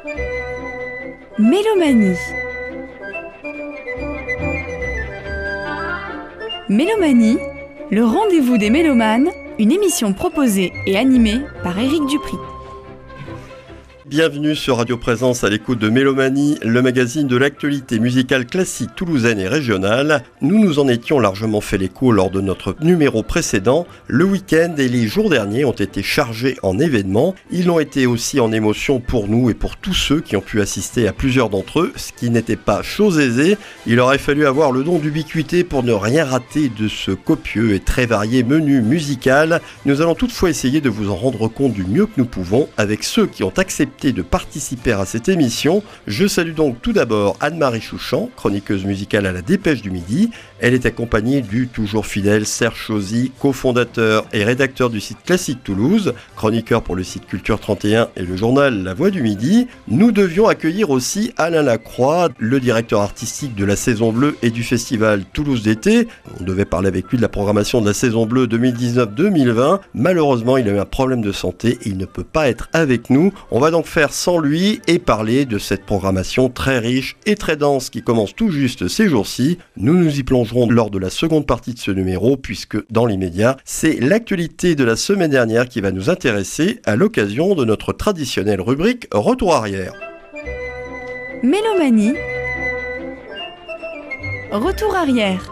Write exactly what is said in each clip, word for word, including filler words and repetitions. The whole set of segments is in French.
Mélomanie. Mélomanie, le rendez-vous des mélomanes, une émission proposée et animée par Éric Dupri. Bienvenue sur Radio Présence à l'écoute de Mélomanie, le magazine de l'actualité musicale classique toulousaine et régionale. Nous nous en étions largement fait l'écho lors de notre numéro précédent. Le week-end et les jours derniers ont été chargés en événements. Ils l'ont été aussi en émotion pour nous et pour tous ceux qui ont pu assister à plusieurs d'entre eux, ce qui n'était pas chose aisée. Il aurait fallu avoir le don d'ubiquité pour ne rien rater de ce copieux et très varié menu musical. Nous allons toutefois essayer de vous en rendre compte du mieux que nous pouvons avec ceux qui ont accepté de participer à cette émission. Je salue donc tout d'abord Anne-Marie Chouchan, chroniqueuse musicale à la Dépêche du Midi. Elle est accompagnée du toujours fidèle Serge Chauzy, cofondateur et rédacteur du site Classique Toulouse, chroniqueur pour le site Culture trente et un et le journal La Voix du Midi. Nous devions accueillir aussi Alain Lacroix, le directeur artistique de la Saison Bleue et du festival Toulouse d'été. On devait parler avec lui de la programmation de la Saison Bleue deux mille dix-neuf deux mille vingt. Malheureusement, il a eu un problème de santé et il ne peut pas être avec nous. On va donc faire sans lui et parler de cette programmation très riche et très dense qui commence tout juste ces jours-ci. Nous nous y plongerons lors de la seconde partie de ce numéro puisque dans l'immédiat, c'est l'actualité de la semaine dernière qui va nous intéresser à l'occasion de notre traditionnelle rubrique Retour arrière. Mélomanie. Retour arrière.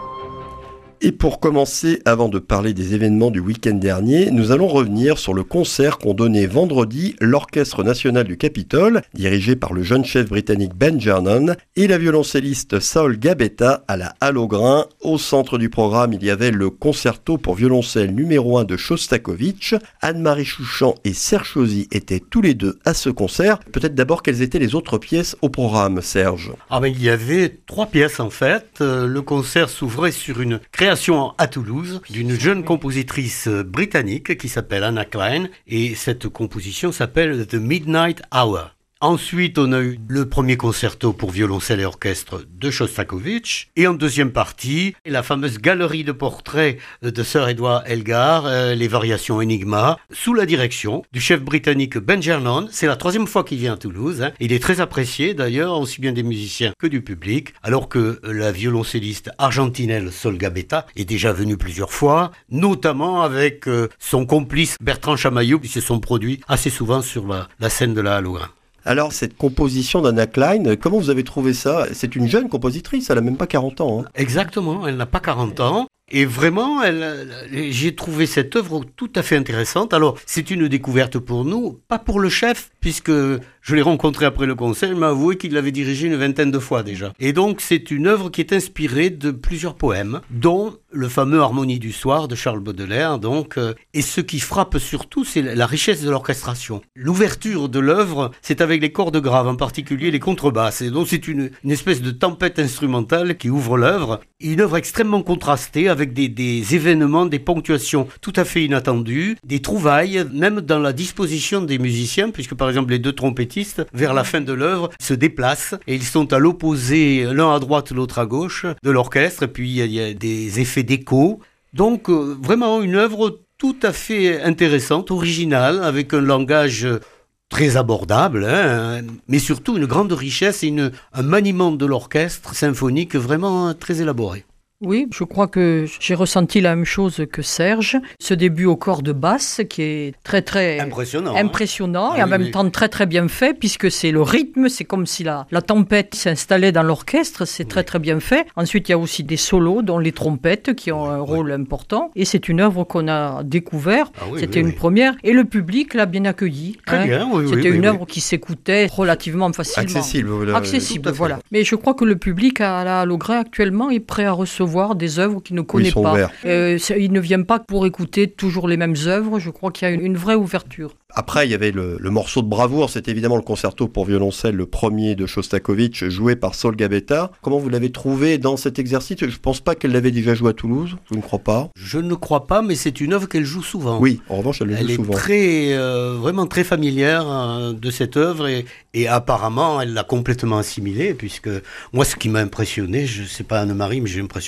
Et pour commencer, avant de parler des événements du week-end dernier, nous allons revenir sur le concert qu'ont donné vendredi l'Orchestre National du Capitole, dirigé par le jeune chef britannique Ben Gernon, et la violoncelliste Sol Gabetta à la Halle aux Grains. Au centre du programme, il y avait le concerto pour violoncelle numéro un de Shostakovich. Anne-Marie Chouchan et Serge Chauzy étaient tous les deux à ce concert. Peut-être d'abord, quelles étaient les autres pièces au programme, Serge ? Ah ben, il y avait trois pièces en fait. Euh, le concert s'ouvrait sur une création à Toulouse d'une jeune compositrice britannique qui s'appelle Anna Klein et cette composition s'appelle The Midnight Hour. Ensuite, on a eu le premier concerto pour violoncelle et orchestre de Shostakovich. Et en deuxième partie, la fameuse galerie de portraits de Sir Edward Elgar, euh, les variations Enigma, sous la direction du chef britannique Ben Gernon. C'est la troisième fois qu'il vient à Toulouse. Hein. Il est très apprécié d'ailleurs, aussi bien des musiciens que du public, alors que la violoncelliste argentinaine Sol Gabetta est déjà venue plusieurs fois, notamment avec euh, son complice Bertrand Chamaillot, qui se sont produits assez souvent sur la, la scène de la Halle aux Grains. Alors, cette composition d'Anna Klein, comment vous avez trouvé ça ? C'est une jeune compositrice, elle n'a même pas quarante ans. Hein. Exactement, elle n'a pas quarante ans. Et vraiment, elle, j'ai trouvé cette œuvre tout à fait intéressante. Alors, c'est une découverte pour nous, pas pour le chef, puisque je l'ai rencontré après le concert, il m'a avoué qu'il l'avait dirigé une vingtaine de fois déjà. Et donc, c'est une œuvre qui est inspirée de plusieurs poèmes, dont le fameux Harmonie du soir de Charles Baudelaire. Donc, euh, et ce qui frappe surtout, c'est la richesse de l'orchestration. L'ouverture de l'œuvre, c'est avec les cordes graves, en particulier les contrebasses. Et donc, c'est une, une espèce de tempête instrumentale qui ouvre l'œuvre. Une œuvre extrêmement contrastée, avec des, des événements, des ponctuations tout à fait inattendues, des trouvailles, même dans la disposition des musiciens, puisque par exemple les deux trompettistes, vers la fin de l'œuvre, se déplacent et ils sont à l'opposé, l'un à droite, l'autre à gauche de l'orchestre, et puis il y, y a des effets d'écho. Donc euh, vraiment une œuvre tout à fait intéressante, originale, avec un langage très abordable, hein, mais surtout une grande richesse et une, un maniement de l'orchestre symphonique vraiment très élaboré. Oui, je crois que j'ai ressenti la même chose que Serge. Ce début au corps de basse qui est très très impressionnant, impressionnant hein. et ah, en oui, même oui. temps très très bien fait puisque c'est le rythme, c'est comme si la, la tempête s'installait dans l'orchestre, c'est oui. très très bien fait. Ensuite, il y a aussi des solos dont les trompettes qui ont un rôle oui. important et c'est une œuvre qu'on a découvert. Ah, oui, C'était oui, une oui. première et le public l'a bien accueilli. Très hein. bien, oui, C'était oui, une oui, œuvre oui. qui s'écoutait relativement facilement. Accessible. Voilà. Accessible, voilà. Mais je crois que le public à la Halle aux Grains actuellement est prêt à recevoir des œuvres qu'il ne connaît oui, pas. Euh, il ne vient pas pour écouter toujours les mêmes œuvres. Je crois qu'il y a une, une vraie ouverture. Après, il y avait le, le morceau de bravoure, c'est évidemment le concerto pour violoncelle, le premier de Shostakovich, joué par Sol Gabetta. Comment vous l'avez trouvé dans cet exercice ? Je ne pense pas qu'elle l'avait déjà joué à Toulouse, je ne crois pas. Je ne crois pas, mais c'est une œuvre qu'elle joue souvent. Oui, en revanche, elle le elle joue souvent. Elle est très, euh, vraiment très familière euh, de cette œuvre et, et apparemment, elle l'a complètement assimilée, puisque moi, ce qui m'a impressionné, je ne sais pas Anne-Marie, mais j'ai l'impression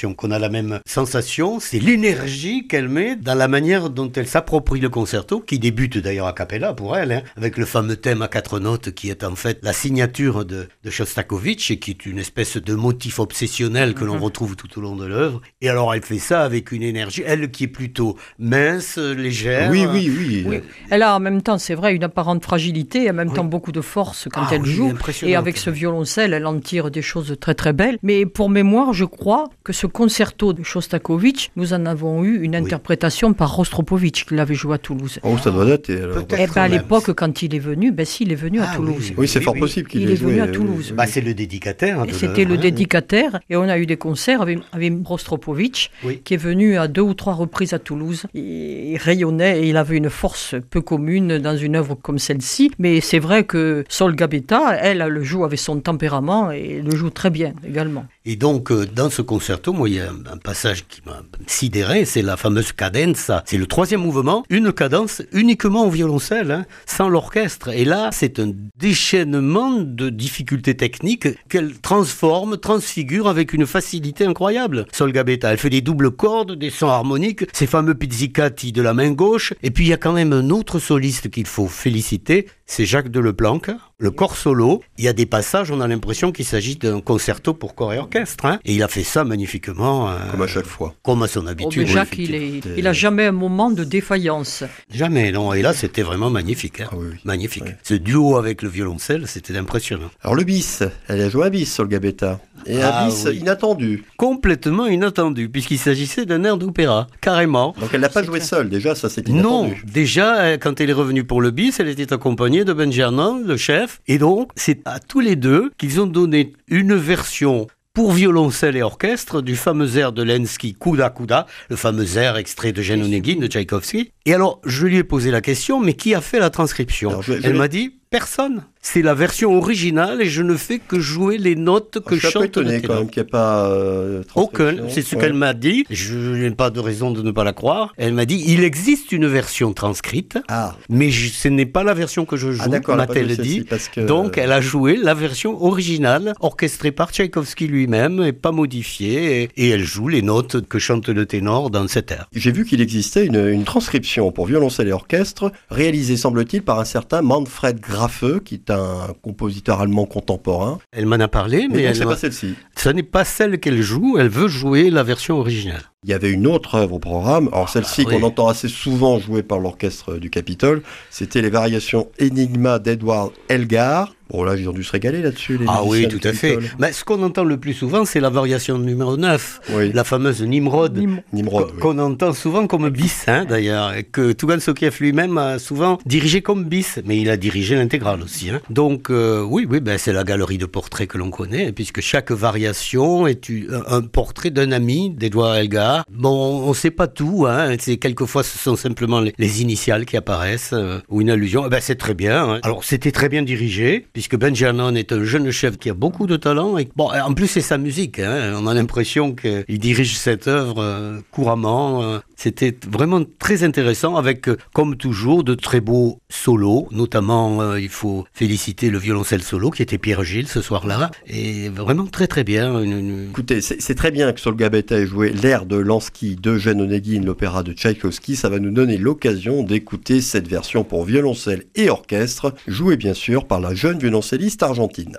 l'impression qu'on a la même sensation, c'est l'énergie qu'elle met dans la manière dont elle s'approprie le concerto, qui débute d'ailleurs a cappella pour elle, hein, avec le fameux thème à quatre notes qui est en fait la signature de, de Shostakovich et qui est une espèce de motif obsessionnel que l'on retrouve tout au long de l'œuvre. Et alors elle fait ça avec une énergie, elle qui est plutôt mince, légère. Oui, oui, oui. Oui. Elle a en même temps, c'est vrai, une apparente fragilité et en même oui. temps beaucoup de force quand ah, elle oui, joue. Et avec ce violoncelle, elle en tire des choses très très belles. Mais pour mémoire, je crois que ce concerto de Shostakovich, nous en avons eu une oui. interprétation par Rostropovitch qui l'avait joué à Toulouse. Oh, ça doit dater alors. Eh ben, à l'époque, quand il est venu, ben si, il est venu ah, à Toulouse. Oui, oui c'est oui, fort oui. possible qu'il il ait est joué. venu à Toulouse. Bah, c'est le dédicataire. De C'était le hein, dédicataire. Et on a eu des concerts avec, avec Rostropovitch, oui. qui est venu à deux ou trois reprises à Toulouse. Il rayonnait et il avait une force peu commune dans une œuvre comme celle-ci. Mais c'est vrai que Sol Gabetta, elle, elle le joue avec son tempérament et le joue très bien également. Et donc, dans ce concerto, moi, il y a un passage qui m'a sidéré, c'est la fameuse cadenza. C'est le troisième mouvement, une cadence uniquement au violoncelle, hein, sans l'orchestre. Et là, c'est un déchaînement de difficultés techniques qu'elle transforme, transfigure avec une facilité incroyable. Sol Gabetta, elle fait des doubles cordes, des sons harmoniques, ces fameux pizzicati de la main gauche. Et puis, il y a quand même un autre soliste qu'il faut féliciter, c'est Jacques Deleplanque. Le corps solo, il y a des passages, on a l'impression qu'il s'agit d'un concerto pour corps et orchestre. Hein. Et il a fait ça magnifiquement. Euh, comme à chaque fois. Comme à son habitude. Oh, Jacques, il, est, il a jamais un moment de défaillance. Jamais, non. Et là, c'était vraiment magnifique. Hein. Ah, oui, oui. Magnifique. Ouais. Ce duo avec le violoncelle, c'était impressionnant. Alors le bis, elle a joué un bis sur le Gabetta. Et ah, un bis oui. inattendu. Complètement inattendu, puisqu'il s'agissait d'un air d'opéra, carrément. Donc elle n'a pas joué seule, déjà, ça c'est inattendu. Non, déjà, quand elle est revenue pour le bis, elle était accompagnée de Ben Gernon, le chef. Et donc, c'est à tous les deux qu'ils ont donné une version pour violoncelle et orchestre du fameux air de Lenski, Kuda Kuda, le fameux air extrait de Eugène Onegin de Tchaïkovski. Et alors, je lui ai posé la question, mais qui a fait la transcription alors, je, je Elle m'a dit, personne. C'est la version originale et je ne fais que jouer les notes que je chante. Je suis étonné quand même qu'il n'y ait pas euh, aucun, c'est ce ouais. qu'elle m'a dit. Je n'ai pas de raison de ne pas la croire. Elle m'a dit, il existe une version transcrite, ah. mais je, ce n'est pas la version que je joue, ah, m'a-t-elle dit. Que... Donc, elle a joué la version originale, orchestrée par Tchaïkovski lui-même et pas modifiée. Et, et elle joue les notes que chante le ténor dans cet air. J'ai vu qu'il existait une, une transcription pour violoncelle et orchestre, réalisée, semble-t-il, par un certain Manfred Graffeux, qui est un un compositeur allemand contemporain. Elle m'en a parlé, mais, mais non, elle c'est m'a... pas celle-ci. Ce n'est pas celle qu'elle joue, elle veut jouer la version originale. Il y avait une autre œuvre au programme, alors celle-ci ah, oui. qu'on entend assez souvent jouée par l'orchestre du Capitole, c'était les variations Enigma d'Edward Elgar. Bon là, ils ont dû se régaler là-dessus, les Ah oui, tout à fait. Mais ce qu'on entend le plus souvent, c'est la variation numéro neuf, oui. la fameuse Nimrod, Nim- Nimrod oui. qu'on entend souvent comme bis, hein, d'ailleurs, et que Tougan Sokiev lui-même a souvent dirigé comme bis, mais il a dirigé l'intégrale aussi. Hein. Donc euh, oui, oui, ben, c'est la galerie de portraits que l'on connaît, puisque chaque variation est un portrait d'un ami d'Edward Elgar. Bon, on ne sait pas tout, hein. C'est, quelquefois ce sont simplement les, les initiales qui apparaissent, euh, ou une allusion, eh ben, c'est très bien. Hein. Alors c'était très bien dirigé, puisque Ben Gernon est un jeune chef qui a beaucoup de talent, et bon, en plus c'est sa musique, hein. On a l'impression qu'il dirige cette œuvre euh, couramment, euh. C'était vraiment très intéressant, avec, euh, comme toujours, de très beaux solos, notamment, euh, il faut féliciter le violoncelle solo, qui était Pierre Gilles ce soir-là, et vraiment très très bien. Une, une... Écoutez, c'est, c'est très bien que Sol Gabetta ait joué l'air de Lansky d'Eugène Onegin, l'opéra de Tchaïkovski. Ça va nous donner l'occasion d'écouter cette version pour violoncelle et orchestre, jouée bien sûr par la jeune violoncelliste argentine.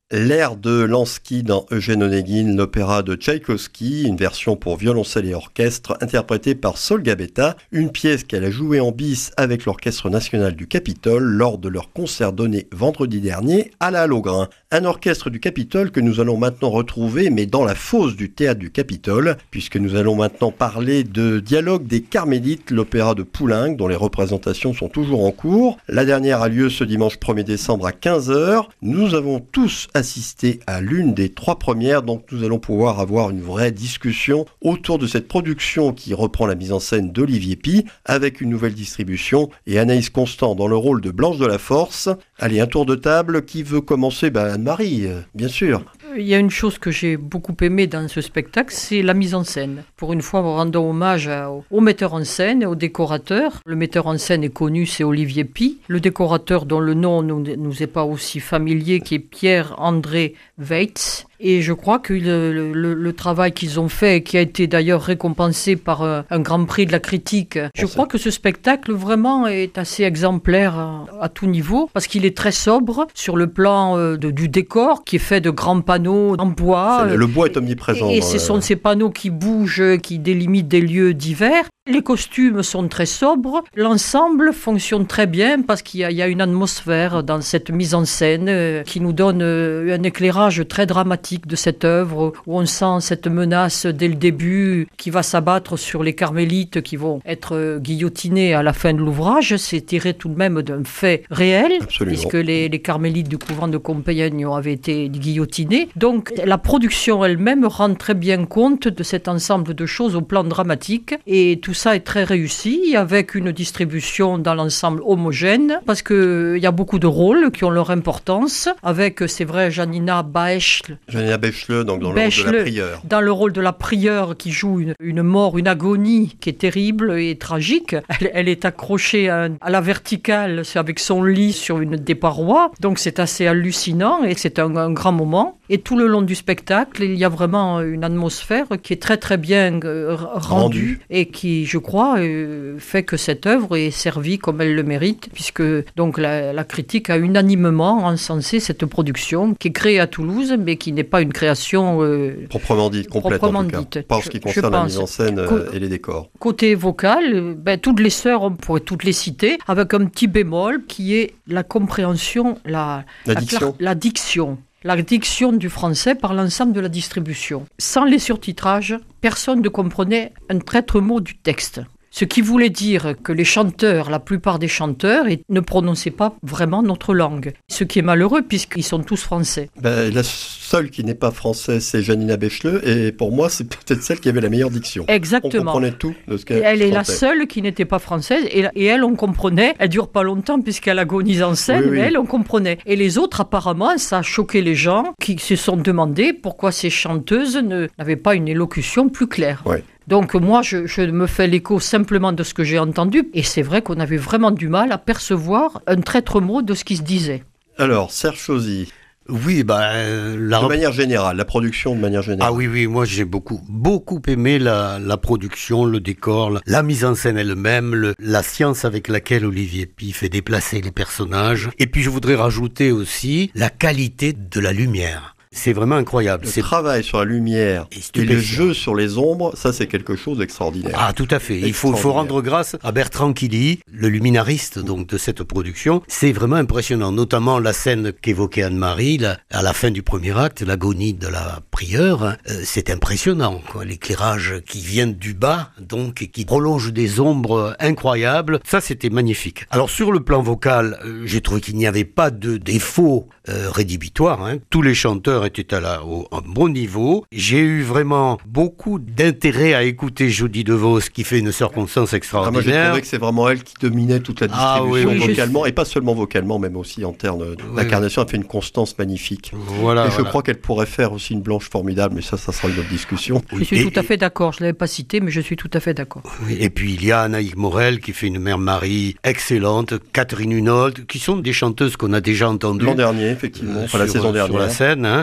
L'air de Lansky dans Eugène Onegin, l'opéra de Tchaïkovski, une version pour violoncelle et orchestre interprétée par Sol Gabetta, une pièce qu'elle a jouée en bis avec l'Orchestre National du Capitole lors de leur concert donné vendredi dernier à la Halograin. Un orchestre du Capitole que nous allons maintenant retrouver, mais dans la fosse du théâtre du Capitole, puisque nous allons maintenant parler de Dialogue des Carmélites, l'opéra de Poulenc, dont les représentations sont toujours en cours. La dernière a lieu ce dimanche premier décembre à quinze heures. Nous avons tous assisté à l'une des trois premières, donc nous allons pouvoir avoir une vraie discussion autour de cette production qui reprend la mise en scène d'Olivier Py, avec une nouvelle distribution et Anaïs Constant dans le rôle de Blanche de la Force. Allez, un tour de table, qui veut commencer? Ben, Anne-Marie, euh, bien sûr. Il y a une chose que j'ai beaucoup aimée dans ce spectacle, c'est la mise en scène. Pour une fois, rendons hommage à, au metteur en scène et au décorateur. Le metteur en scène est connu, c'est Olivier Py. Le décorateur, dont le nom ne nous est pas aussi familier, qui est Pierre-André Weitz. Et je crois que le, le, le travail qu'ils ont fait, qui a été d'ailleurs récompensé par un, un grand prix de la critique, je crois que ce spectacle vraiment est assez exemplaire à, à tout niveau, parce qu'il est très sobre sur le plan euh, de, du décor, qui est fait de grands panneaux en bois. Le bois est omniprésent. Et, et ce sont euh... ces panneaux qui bougent, qui délimitent des lieux divers. Les costumes sont très sobres. L'ensemble fonctionne très bien parce qu'il y a, il y a une atmosphère dans cette mise en scène euh, qui nous donne euh, un éclairage très dramatique de cette œuvre, où on sent cette menace dès le début qui va s'abattre sur les carmélites qui vont être euh, guillotinés à la fin de l'ouvrage. C'est tiré tout de même d'un fait réel. Absolument. Puisque les, les carmélites du couvent de Compiègne avaient été guillotinés. Donc la production elle-même rend très bien compte de cet ensemble de choses au plan dramatique, et tout ça est très réussi, avec une distribution dans l'ensemble homogène, parce qu'il y a beaucoup de rôles qui ont leur importance, avec, c'est vrai, Janina Baechle. Janina Baechle, donc dans Baechle, le rôle de la prieure. Dans le rôle de la prieure, qui joue une, une mort, une agonie qui est terrible et tragique. Elle, elle est accrochée à, à la verticale, c'est avec son lit sur une des parois, donc c'est assez hallucinant et c'est un, un grand moment. Et tout le long du spectacle, il y a vraiment une atmosphère qui est très très bien euh, rendue Rendu. Et qui, je crois, euh, fait que cette œuvre est servie comme elle le mérite, puisque donc la, la critique a unanimement encensé cette production qui est créée à Toulouse, mais qui n'est pas une création euh, proprement dite, complète proprement en tout cas. Dite. Pas en ce qui concerne la mise en scène euh, Co- et les décors. Côté vocal, ben, toutes les sœurs, on pourrait toutes les citer, avec un petit bémol qui est la compréhension, la, la, la diction. Cla- la diction. La diction du français par l'ensemble de la distribution. Sans les surtitrages, personne ne comprenait un traître mot du texte. Ce qui voulait dire que les chanteurs, la plupart des chanteurs, ne prononçaient pas vraiment notre langue. Ce qui est malheureux puisqu'ils sont tous français. Ben, la seule qui n'est pas française, c'est Janina Baechle, et pour moi, c'est peut-être celle qui avait la meilleure diction. Exactement. On comprenait tout de ce qu'elle Elle est chantait. la seule qui n'était pas française, et, et elle, on comprenait. Elle dure pas longtemps puisqu'elle agonise en scène, oui, oui. mais elle, on comprenait. Et les autres, apparemment, ça a choqué les gens qui se sont demandé pourquoi ces chanteuses ne, n'avaient pas une élocution plus claire. Oui. Donc moi, je, je me fais l'écho simplement de ce que j'ai entendu. Et c'est vrai qu'on avait vraiment du mal à percevoir un traître mot de ce qui se disait. Alors, Serge Chauzy. Oui, bah, euh, la... de manière générale, la production de manière générale. Ah oui, oui, moi j'ai beaucoup, beaucoup aimé la, la production, le décor, la, la mise en scène elle-même, le, la science avec laquelle Olivier Py fait déplacer les personnages. Et puis je voudrais rajouter aussi la qualité de la lumière. C'est vraiment incroyable. Le c'est... travail sur la lumière et le jeu sur les ombres, ça c'est quelque chose d'extraordinaire. Ah tout à fait. Il faut, faut rendre grâce à Bertrand Quilly, le luminariste donc de cette production. C'est vraiment impressionnant, notamment la scène qu'évoquait Anne-Marie, là, à la fin du premier acte, l'agonie de la prieure. Hein, euh, c'est impressionnant, quoi. L'éclairage qui vient du bas, donc et qui prolonge des ombres incroyables. Ça c'était magnifique. Alors sur le plan vocal, euh, j'ai trouvé qu'il n'y avait pas de défaut euh, rédhibitoire. Hein. Tous les chanteurs était à la, au, un bon niveau. J'ai eu vraiment beaucoup d'intérêt à écouter Jodie DeVos qui fait une circonstance extraordinaire. Ah, moi j'ai trouvé que c'est vraiment elle qui dominait toute la distribution ah, oui, oui, vocalement, et pas seulement vocalement, même aussi en termes d'incarnation. Oui, elle fait une constance magnifique. Voilà, et je voilà. crois qu'elle pourrait faire aussi une Blanche formidable, mais ça, ça sera une autre discussion. Je suis et, tout à fait d'accord. Je ne l'avais pas cité, mais je suis tout à fait d'accord. Oui, et puis il y a Anaïs Morel qui fait une Mère Marie excellente, Catherine Hunold, qui sont des chanteuses qu'on a déjà entendues. L'an dernier, effectivement, enfin sur, la saison dernière. Sur la scène, hein.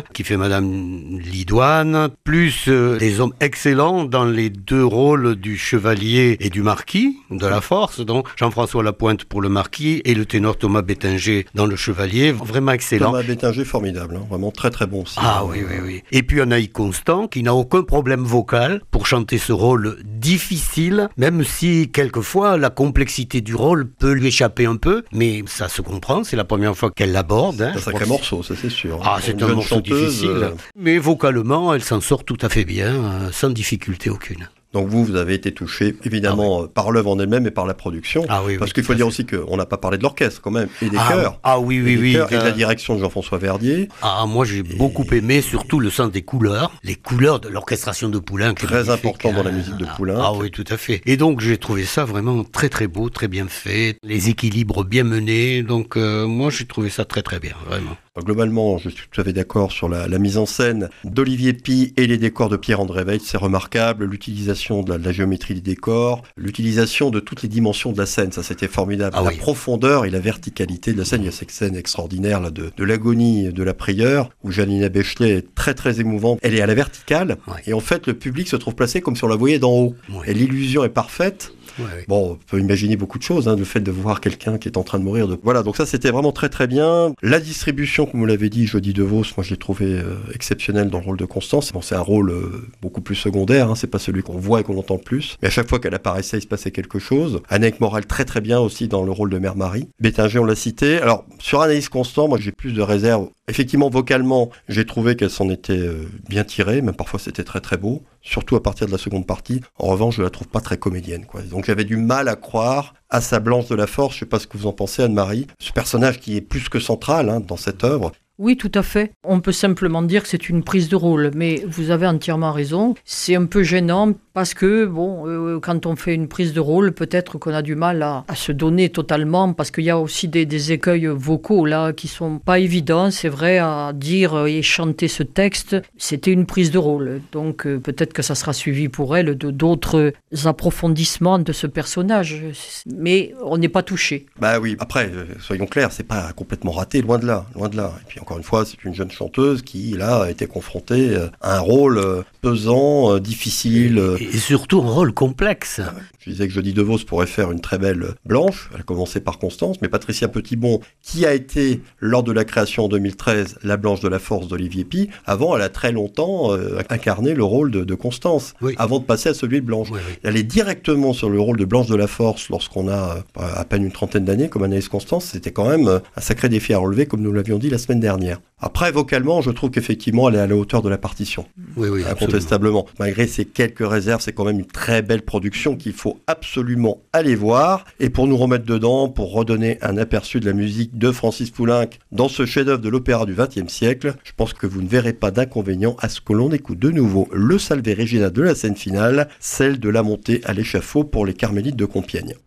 qui fait Madame Lidoine, plus euh, des hommes excellents dans les deux rôles du chevalier et du marquis de la Force, donc Jean-François Lapointe pour le marquis et le ténor Thomas Bettinger dans le chevalier, vraiment excellent. Thomas Bettinger, formidable, hein, vraiment très très bon aussi. Ah oui, oui, oui. Et puis Anaïs Constant, qui n'a aucun problème vocal pour chanter ce rôle difficile, même si quelquefois la complexité du rôle peut lui échapper un peu, mais ça se comprend, c'est la première fois qu'elle l'aborde. Hein. C'est un sacré morceau, ça c'est sûr. Ah, c'est un morceau chanteuse, difficile. euh... Mais vocalement, elle s'en sort tout à fait bien, euh, sans difficulté aucune. Donc vous, vous avez été touché évidemment ah oui. par l'œuvre en elle-même et par la production. Ah oui, parce oui, qu'il faut dire fait. aussi qu'on n'a pas parlé de l'orchestre quand même, et des ah, chœurs. Ah oui, oui, et oui. Chœurs, et de la direction de Jean-François Verdier. Ah, moi j'ai et... beaucoup aimé surtout le sens des couleurs, les couleurs de l'orchestration de Poulenc. Très important dans la musique de Poulenc. Ah, ah oui, tout à fait. Et donc j'ai trouvé ça vraiment très très beau, très bien fait, les équilibres bien menés. Donc euh, moi j'ai trouvé ça très très bien, vraiment. Globalement, je suis tout à fait d'accord sur la, la mise en scène d'Olivier Py et les décors de Pierre-André Weitz, c'est remarquable. L'utilisation de la, de la géométrie des décors, l'utilisation de toutes les dimensions de la scène, ça c'était formidable. Ah la oui. profondeur et la verticalité de la scène, il y a cette scène extraordinaire là, de, de l'agonie de la prieure, où Janina Bechelet est très très émouvante. Elle est à la verticale, oui. et en fait le public se trouve placé comme si on la voyait d'en haut. Oui. Et l'illusion est parfaite. Ouais, ouais. Bon, on peut imaginer beaucoup de choses, hein, le fait de voir quelqu'un qui est en train de mourir. De... Voilà, donc ça c'était vraiment très très bien. La distribution, comme vous l'avez dit, Jody DeVos, moi je l'ai trouvé euh, exceptionnelle dans le rôle de Constance. Bon, c'est un rôle euh, beaucoup plus secondaire, hein, c'est pas celui qu'on voit et qu'on entend le plus. Mais à chaque fois qu'elle apparaissait, il se passait quelque chose. Annick Morel très très bien aussi dans le rôle de Mère Marie. Bettinger, on l'a cité. Alors, sur Anaïs Constant, moi j'ai plus de réserves. Effectivement, vocalement, j'ai trouvé qu'elle s'en était euh, bien tirée, même parfois c'était très très beau, surtout à partir de la seconde partie. En revanche, je la trouve pas très comédienne, quoi. Donc j'avais du mal à croire à sa Blanche de la Force. Je sais pas ce que vous en pensez, Anne-Marie. Ce personnage qui est plus que central hein, dans cette œuvre. Oui, tout à fait. On peut simplement dire que c'est une prise de rôle, mais vous avez entièrement raison. C'est un peu gênant parce que, bon, euh, quand on fait une prise de rôle, peut-être qu'on a du mal à, à se donner totalement parce qu'il y a aussi des, des écueils vocaux là qui sont pas évidents, c'est vrai, à dire et chanter ce texte. C'était une prise de rôle, donc euh, peut-être que ça sera suivi pour elle de d'autres approfondissements de ce personnage, mais on n'est pas touché. Bah oui. Après, euh, soyons clairs, c'est pas complètement raté, loin de là, loin de là. Et puis encore une fois, c'est une jeune chanteuse qui, là, a été confrontée à un rôle pesant, difficile. Et surtout un rôle complexe. Je disais que Jody DeVos pourrait faire une très belle Blanche. Elle a commencé par Constance, mais Patricia Petitbon, qui a été, lors de la création en deux mille treize, la Blanche de la Force d'Olivier Py, avant, elle a très longtemps euh, incarné le rôle de, de Constance, oui. avant de passer à celui de Blanche. Oui, oui. Elle est directement sur le rôle de Blanche de la Force lorsqu'on a euh, à peine une trentaine d'années, comme Anaïs Constance. C'était quand même euh, un sacré défi à relever, comme nous l'avions dit la semaine dernière. Après, vocalement, je trouve qu'effectivement, elle est à la hauteur de la partition. Oui, oui, incontestablement. Absolument. Malgré ces quelques réserves, c'est quand même une très belle production qu'il faut absolument aller voir. Et pour nous remettre dedans, pour redonner un aperçu de la musique de Francis Poulenc dans ce chef-d'œuvre de l'opéra du vingtième siècle, je pense que vous ne verrez pas d'inconvénient à ce que l'on écoute de nouveau le Salve Regina de la scène finale, celle de la montée à l'échafaud pour les Carmélites de Compiègne.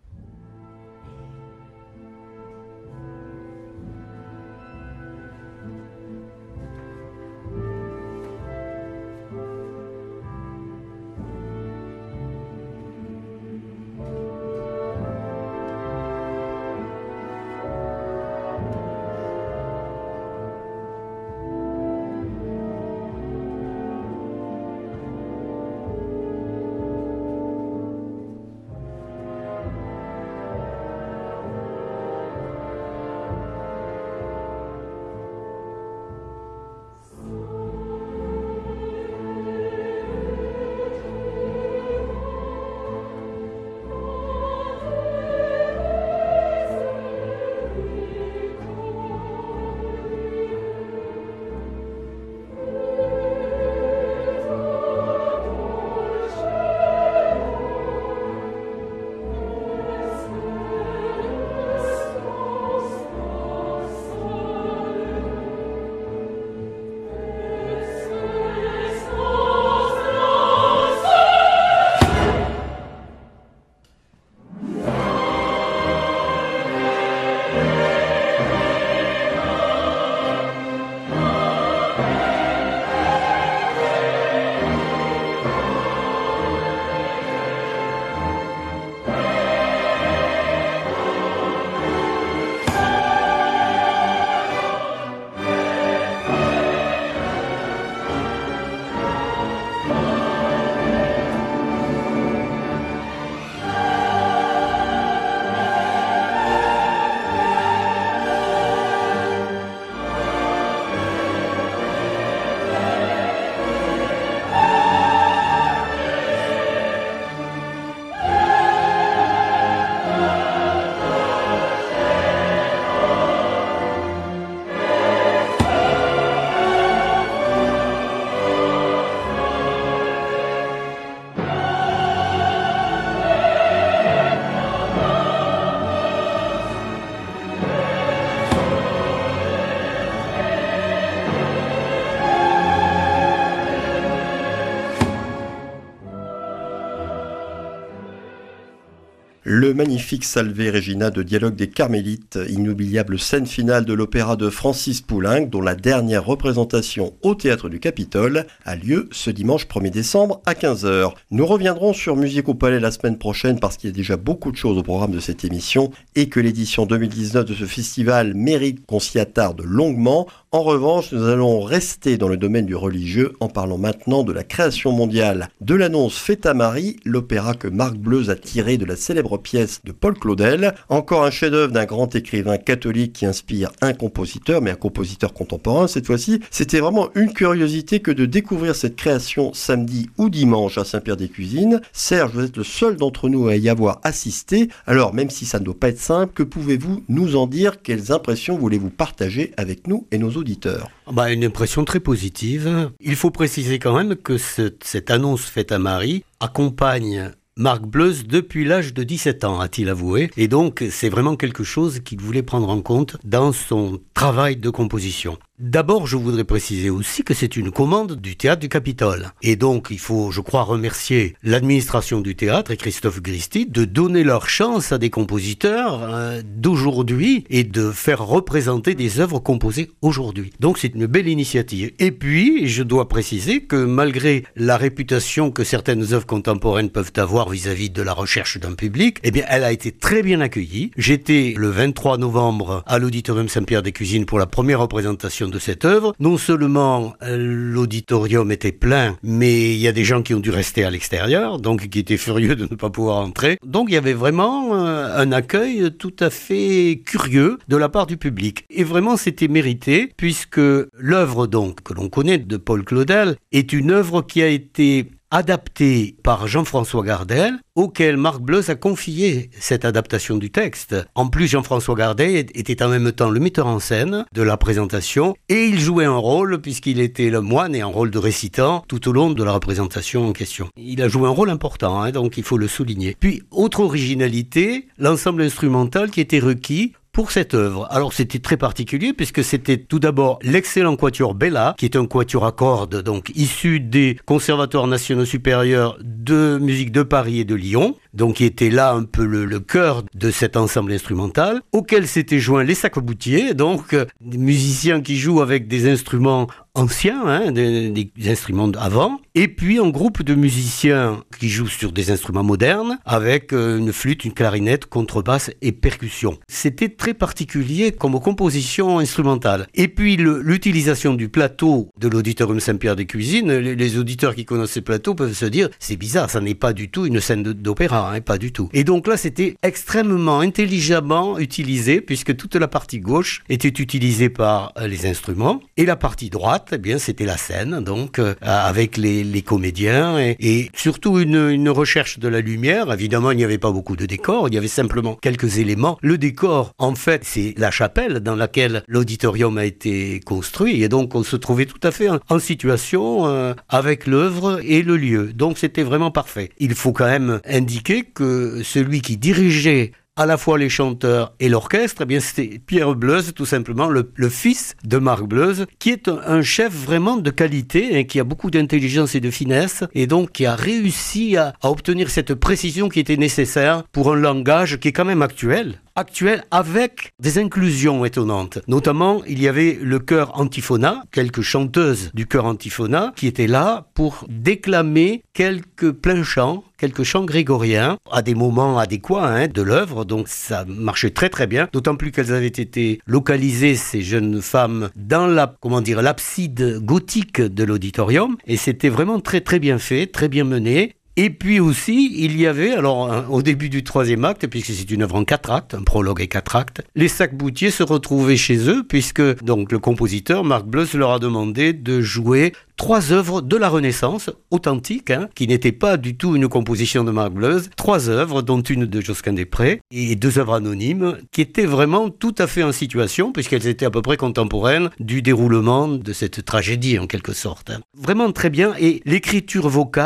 Le magnifique Salve Regina de Dialogue des Carmélites, inoubliable scène finale de l'opéra de Francis Poulenc, dont la dernière représentation au Théâtre du Capitole a lieu ce dimanche premier décembre à quinze heures. Nous reviendrons sur Musique au Palais la semaine prochaine parce qu'il y a déjà beaucoup de choses au programme de cette émission et que l'édition deux mille dix-neuf de ce festival mérite qu'on s'y attarde longuement. En revanche, nous allons rester dans le domaine du religieux en parlant maintenant de la création mondiale de l'annonce Fête à Marie, l'opéra que Marc Bleuze a tiré de la célèbre pièce de Paul Claudel. Encore un chef-d'œuvre d'un grand écrivain catholique qui inspire un compositeur, mais un compositeur contemporain cette fois-ci. C'était vraiment une curiosité que de découvrir cette création samedi ou dimanche à Saint-Pierre-des-Cuisines. Serge, vous êtes le seul d'entre nous à y avoir assisté. Alors, même si ça ne doit pas être simple, que pouvez-vous nous en dire? Quelles impressions voulez-vous partager avec nous et nos auditeurs? Bah, une impression très positive. Il faut préciser quand même que ce, cette annonce Fête à Marie accompagne Marc Bleuze depuis l'âge de dix-sept ans, a-t-il avoué. Et donc, c'est vraiment quelque chose qu'il voulait prendre en compte dans son travail de composition. D'abord, je voudrais préciser aussi que c'est une commande du Théâtre du Capitole. Et donc, il faut, je crois, remercier l'administration du théâtre et Christophe Gristi de donner leur chance à des compositeurs euh, d'aujourd'hui et de faire représenter des œuvres composées aujourd'hui. Donc, c'est une belle initiative. Et puis, je dois préciser que malgré la réputation que certaines œuvres contemporaines peuvent avoir vis-à-vis de la recherche d'un public, eh bien, elle a été très bien accueillie. J'étais le vingt-trois novembre à l'Auditorium Saint-Pierre-des-Cuisines pour la première représentation de cette œuvre. Non seulement euh, l'auditorium était plein, mais il y a des gens qui ont dû rester à l'extérieur, donc qui étaient furieux de ne pas pouvoir entrer. Donc il y avait vraiment euh, un accueil tout à fait curieux de la part du public. Et vraiment c'était mérité, puisque l'œuvre donc que l'on connaît de Paul Claudel est une œuvre qui a été adapté par Jean-François Gardel, auquel Marc Bleuze a confié cette adaptation du texte. En plus, Jean-François Gardel était en même temps le metteur en scène de la présentation et il jouait un rôle, puisqu'il était le moine et un rôle de récitant tout au long de la représentation en question. Il a joué un rôle important, hein, donc il faut le souligner. Puis, autre originalité, l'ensemble instrumental qui était requis pour cette œuvre. Alors c'était très particulier puisque c'était tout d'abord l'excellent quatuor Bella, qui est un quatuor à cordes, donc issu des conservatoires nationaux supérieurs de musique de Paris et de Lyon, donc qui était là un peu le, le cœur de cet ensemble instrumental, auquel s'étaient joints les sacoboutiers, donc euh, des musiciens qui jouent avec des instruments anciens, hein, des, des instruments d'avant, et puis un groupe de musiciens qui jouent sur des instruments modernes, avec euh, une flûte, une clarinette, contrebasse et percussion. C'était très particulier comme composition instrumentale. Et puis le, l'utilisation du plateau de l'Auditorium Saint-Pierre-des-Cuisines, les, les auditeurs qui connaissent ces plateaux peuvent se dire, c'est bizarre, ça n'est pas du tout une scène de, d'opéra, hein, pas du tout. Et donc là, c'était extrêmement intelligemment utilisé, puisque toute la partie gauche était utilisée par euh, les instruments, et la partie droite, eh bien, c'était la scène, donc, euh, avec les, les comédiens, et, et surtout une, une recherche de la lumière. Évidemment, il n'y avait pas beaucoup de décors, il y avait simplement quelques éléments. Le décor, en fait, c'est la chapelle dans laquelle l'auditorium a été construit, et donc on se trouvait tout à fait en, en situation euh, avec l'œuvre et le lieu. Donc c'était vraiment parfait. Il faut quand même indiquer que celui qui dirigeait à la fois les chanteurs et l'orchestre, eh bien c'était Pierre Bleuze, tout simplement, le, le fils de Marc Bleuze, qui est un, un chef vraiment de qualité, hein, qui a beaucoup d'intelligence et de finesse, et donc qui a réussi à, à obtenir cette précision qui était nécessaire pour un langage qui est quand même actuel. Actuel avec des inclusions étonnantes. Notamment, il y avait le chœur Antiphona, quelques chanteuses du chœur Antiphona qui étaient là pour déclamer quelques pleins chants, quelques chants grégoriens à des moments adéquats, hein, de l'œuvre. Donc ça marchait très très bien. D'autant plus qu'elles avaient été localisées, ces jeunes femmes, dans la, comment dire, l'abside gothique de l'auditorium. Et c'était vraiment très très bien fait, très bien mené. Et puis aussi, il y avait, alors hein, au début du troisième acte, puisque c'est une œuvre en quatre actes, un prologue et quatre actes, les sac-boutiers se retrouvaient chez eux, puisque donc le compositeur, Marc Bleuze, leur a demandé de jouer trois œuvres de la Renaissance, authentiques, hein, qui n'étaient pas du tout une composition de Marc Bleuze, trois œuvres, dont une de Josquin-des-Prés, et deux œuvres anonymes, qui étaient vraiment tout à fait en situation, puisqu'elles étaient à peu près contemporaines du déroulement de cette tragédie, en quelque sorte. Hein. Vraiment très bien, et l'écriture vocale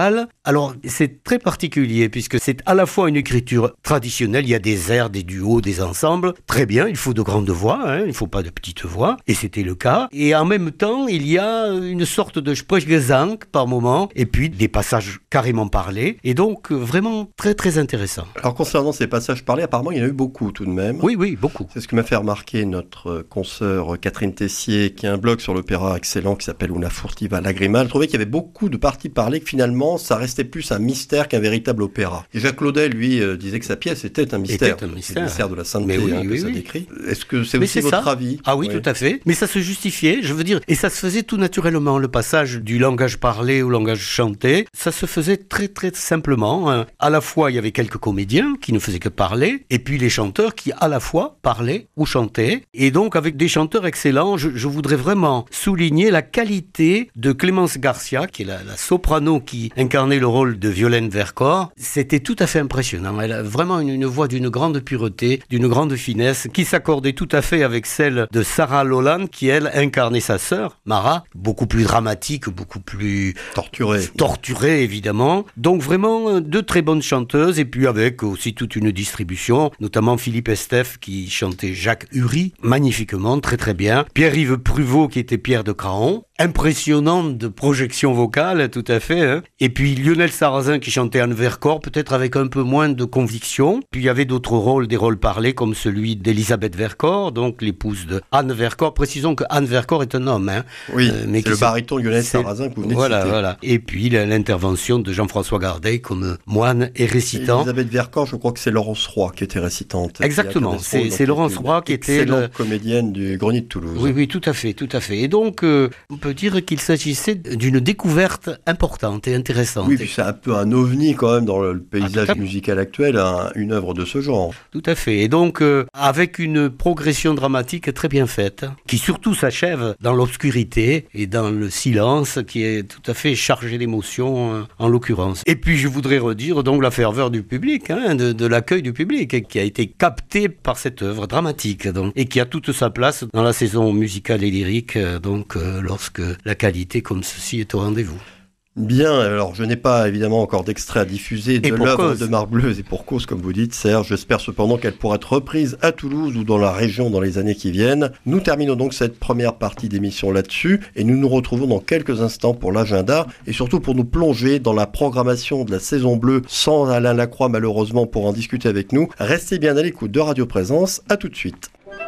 Alors, c'est très particulier puisque c'est à la fois une écriture traditionnelle, il y a des airs, des duos, des ensembles. Très bien, il faut de grandes voix, hein, il ne faut pas de petites voix, et c'était le cas. Et en même temps, il y a une sorte de Sprechgesang par moment, et puis des passages carrément parlés, et donc vraiment très très intéressant. Alors concernant ces passages parlés, apparemment il y en a eu beaucoup tout de même. Oui, oui, beaucoup. C'est ce que m'a fait remarquer notre consoeur Catherine Tessier, qui a un blog sur l'opéra excellent qui s'appelle Una furtiva lagrima. Elle trouvait qu'il y avait beaucoup de parties parlées, que finalement ça restait plus un mystère qu'un véritable opéra. Et Jacques Claudet, lui, euh, disait que sa pièce était un mystère. Était un mystère. C'est le mystère de la sainteté, oui, hein, que oui, ça oui. décrit. Est-ce que c'est Mais aussi c'est votre ça. avis? Ah oui, Oui. tout à fait. Mais ça se justifiait, je veux dire, et ça se faisait tout naturellement. Le passage du langage parlé au langage chanté, ça se faisait très très simplement. Hein. À la fois, il y avait quelques comédiens qui ne faisaient que parler, et puis les chanteurs qui à la fois parlaient ou chantaient. Et donc, avec des chanteurs excellents, je, je voudrais vraiment souligner la qualité de Clémence Garcia, qui est la, la soprano qui incarnait le rôle de Violaine Vercors. C'était tout à fait impressionnant. Elle a vraiment une, une voix d'une grande pureté, d'une grande finesse, qui s'accordait tout à fait avec celle de Sarah Lolan, qui elle incarnait sa sœur, Mara, beaucoup plus dramatique, beaucoup plus Torturé. torturée évidemment. Donc vraiment de très bonnes chanteuses, et puis avec aussi toute une distribution, notamment Philippe Estève qui chantait Jacques Uri, magnifiquement, très très bien. Pierre-Yves Pruvot qui était Pierre de Craon, impressionnante de projection vocale, tout à fait. Hein. Et puis Lionel Sarrazin qui chantait Anne Vercors, peut-être avec un peu moins de conviction. Puis il y avait d'autres rôles, des rôles parlés, comme celui d'Elisabeth Vercors, donc l'épouse de Anne Vercors. Précisons que Anne Vercors est un homme. Hein, oui, euh, mais c'est le se... baryton Lionel c'est... Sarrazin que vous venez voilà, de citer. Voilà. Et puis l'intervention de Jean-François Gardet comme moine et récitant. Elisabeth Vercors, je crois que c'est Laurence Roy qui était récitante. Exactement, c'est, c'est Laurence Roy qui était excellente le... comédienne du Grenier de Toulouse. Oui, oui, tout à fait, tout à fait. Et donc, euh, on peut dire qu'il s'agissait d'une découverte importante et intéressante. Oui, puis c'est un peu un ovni quand même dans le paysage ah, musical actuel, un, une œuvre de ce genre. Tout à fait. Et donc, euh, avec une progression dramatique très bien faite, qui surtout s'achève dans l'obscurité et dans le silence, qui est tout à fait chargé d'émotion, euh, en l'occurrence. Et puis, je voudrais redire donc la ferveur du public, hein, de, de l'accueil du public, qui a été capté par cette œuvre dramatique, donc, et qui a toute sa place dans la saison musicale et lyrique, euh, donc euh, lorsque la qualité comme ceci est au rendez-vous. Bien, alors je n'ai pas évidemment encore d'extrait à diffuser de l'œuvre de Marbleuze, et pour cause, comme vous dites, Serge. J'espère cependant qu'elle pourra être reprise à Toulouse ou dans la région dans les années qui viennent. Nous terminons donc cette première partie d'émission là-dessus, et nous nous retrouvons dans quelques instants pour l'agenda, et surtout pour nous plonger dans la programmation de la saison bleue, sans Alain Lacroix malheureusement pour en discuter avec nous. Restez bien à l'écoute de Radio Présence, à tout de suite.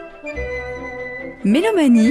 Mélomanie,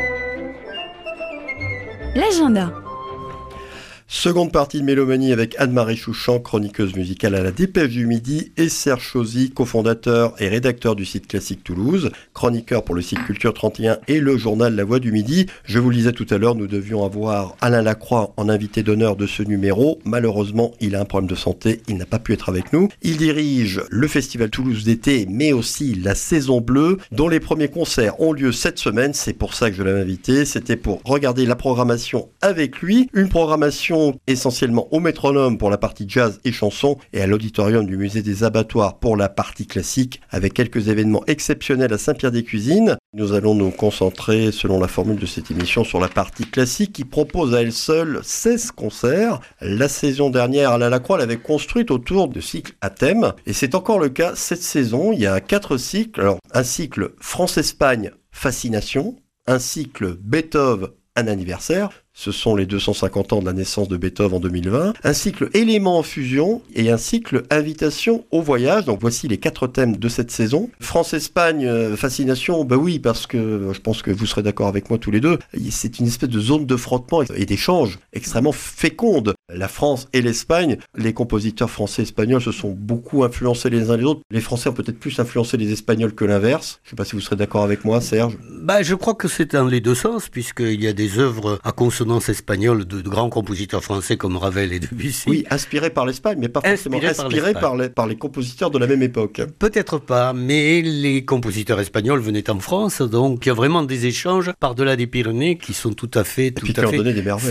l'agenda. Seconde partie de Mélomanie avec Anne-Marie Chouchan, chroniqueuse musicale à la Dépêche du Midi, et Serge Chauzy, cofondateur et rédacteur du site Classique Toulouse, chroniqueur pour le site Culture trente et un et le journal La Voix du Midi. Je vous le disais tout à l'heure, nous devions avoir Alain Lacroix en invité d'honneur de ce numéro. Malheureusement, il a un problème de santé, il n'a pas pu être avec nous. Il dirige le Festival Toulouse d'été, mais aussi la Saison Bleue, dont les premiers concerts ont lieu cette semaine. C'est pour ça que je l'avais invité. C'était pour regarder la programmation avec lui. Une programmation essentiellement au métronome pour la partie jazz et chanson et à l'auditorium du musée des abattoirs pour la partie classique, avec quelques événements exceptionnels à Saint-Pierre-des-Cuisines. Nous allons nous concentrer, selon la formule de cette émission, sur la partie classique qui propose à elle seule seize concerts. La saison dernière, Alain Lacroix l'avait construite autour de cycles à thème, et c'est encore le cas cette saison. Il y a quatre cycles. Alors, un cycle France-Espagne, Fascination, un cycle Beethoven, un anniversaire, ce sont les deux cent cinquante ans de la naissance de Beethoven en deux mille vingt, un cycle Éléments en fusion et un cycle Invitation au voyage. Donc voici les quatre thèmes de cette saison. France-Espagne, euh, fascination, bah oui, parce que je pense que vous serez d'accord avec moi tous les deux, c'est une espèce de zone de frottement et d'échange extrêmement féconde. La France et l'Espagne, les compositeurs français et espagnols se sont beaucoup influencés les uns les autres. Les Français ont peut-être plus influencé les Espagnols que l'inverse. Je ne sais pas si vous serez d'accord avec moi, Serge. Bah, je crois que c'est dans les deux sens, puisqu'il y a des œuvres à consonance espagnole de, de grands compositeurs français comme Ravel et Debussy. Oui, inspirés par l'Espagne, mais pas forcément inspirés, inspirés par, par, les, par les compositeurs de la même époque. Peut-être pas, mais les compositeurs espagnols venaient en France, donc il y a vraiment des échanges par-delà des Pyrénées qui sont tout à fait, tout et puis à qui fait ont donné des merveilles. féconds.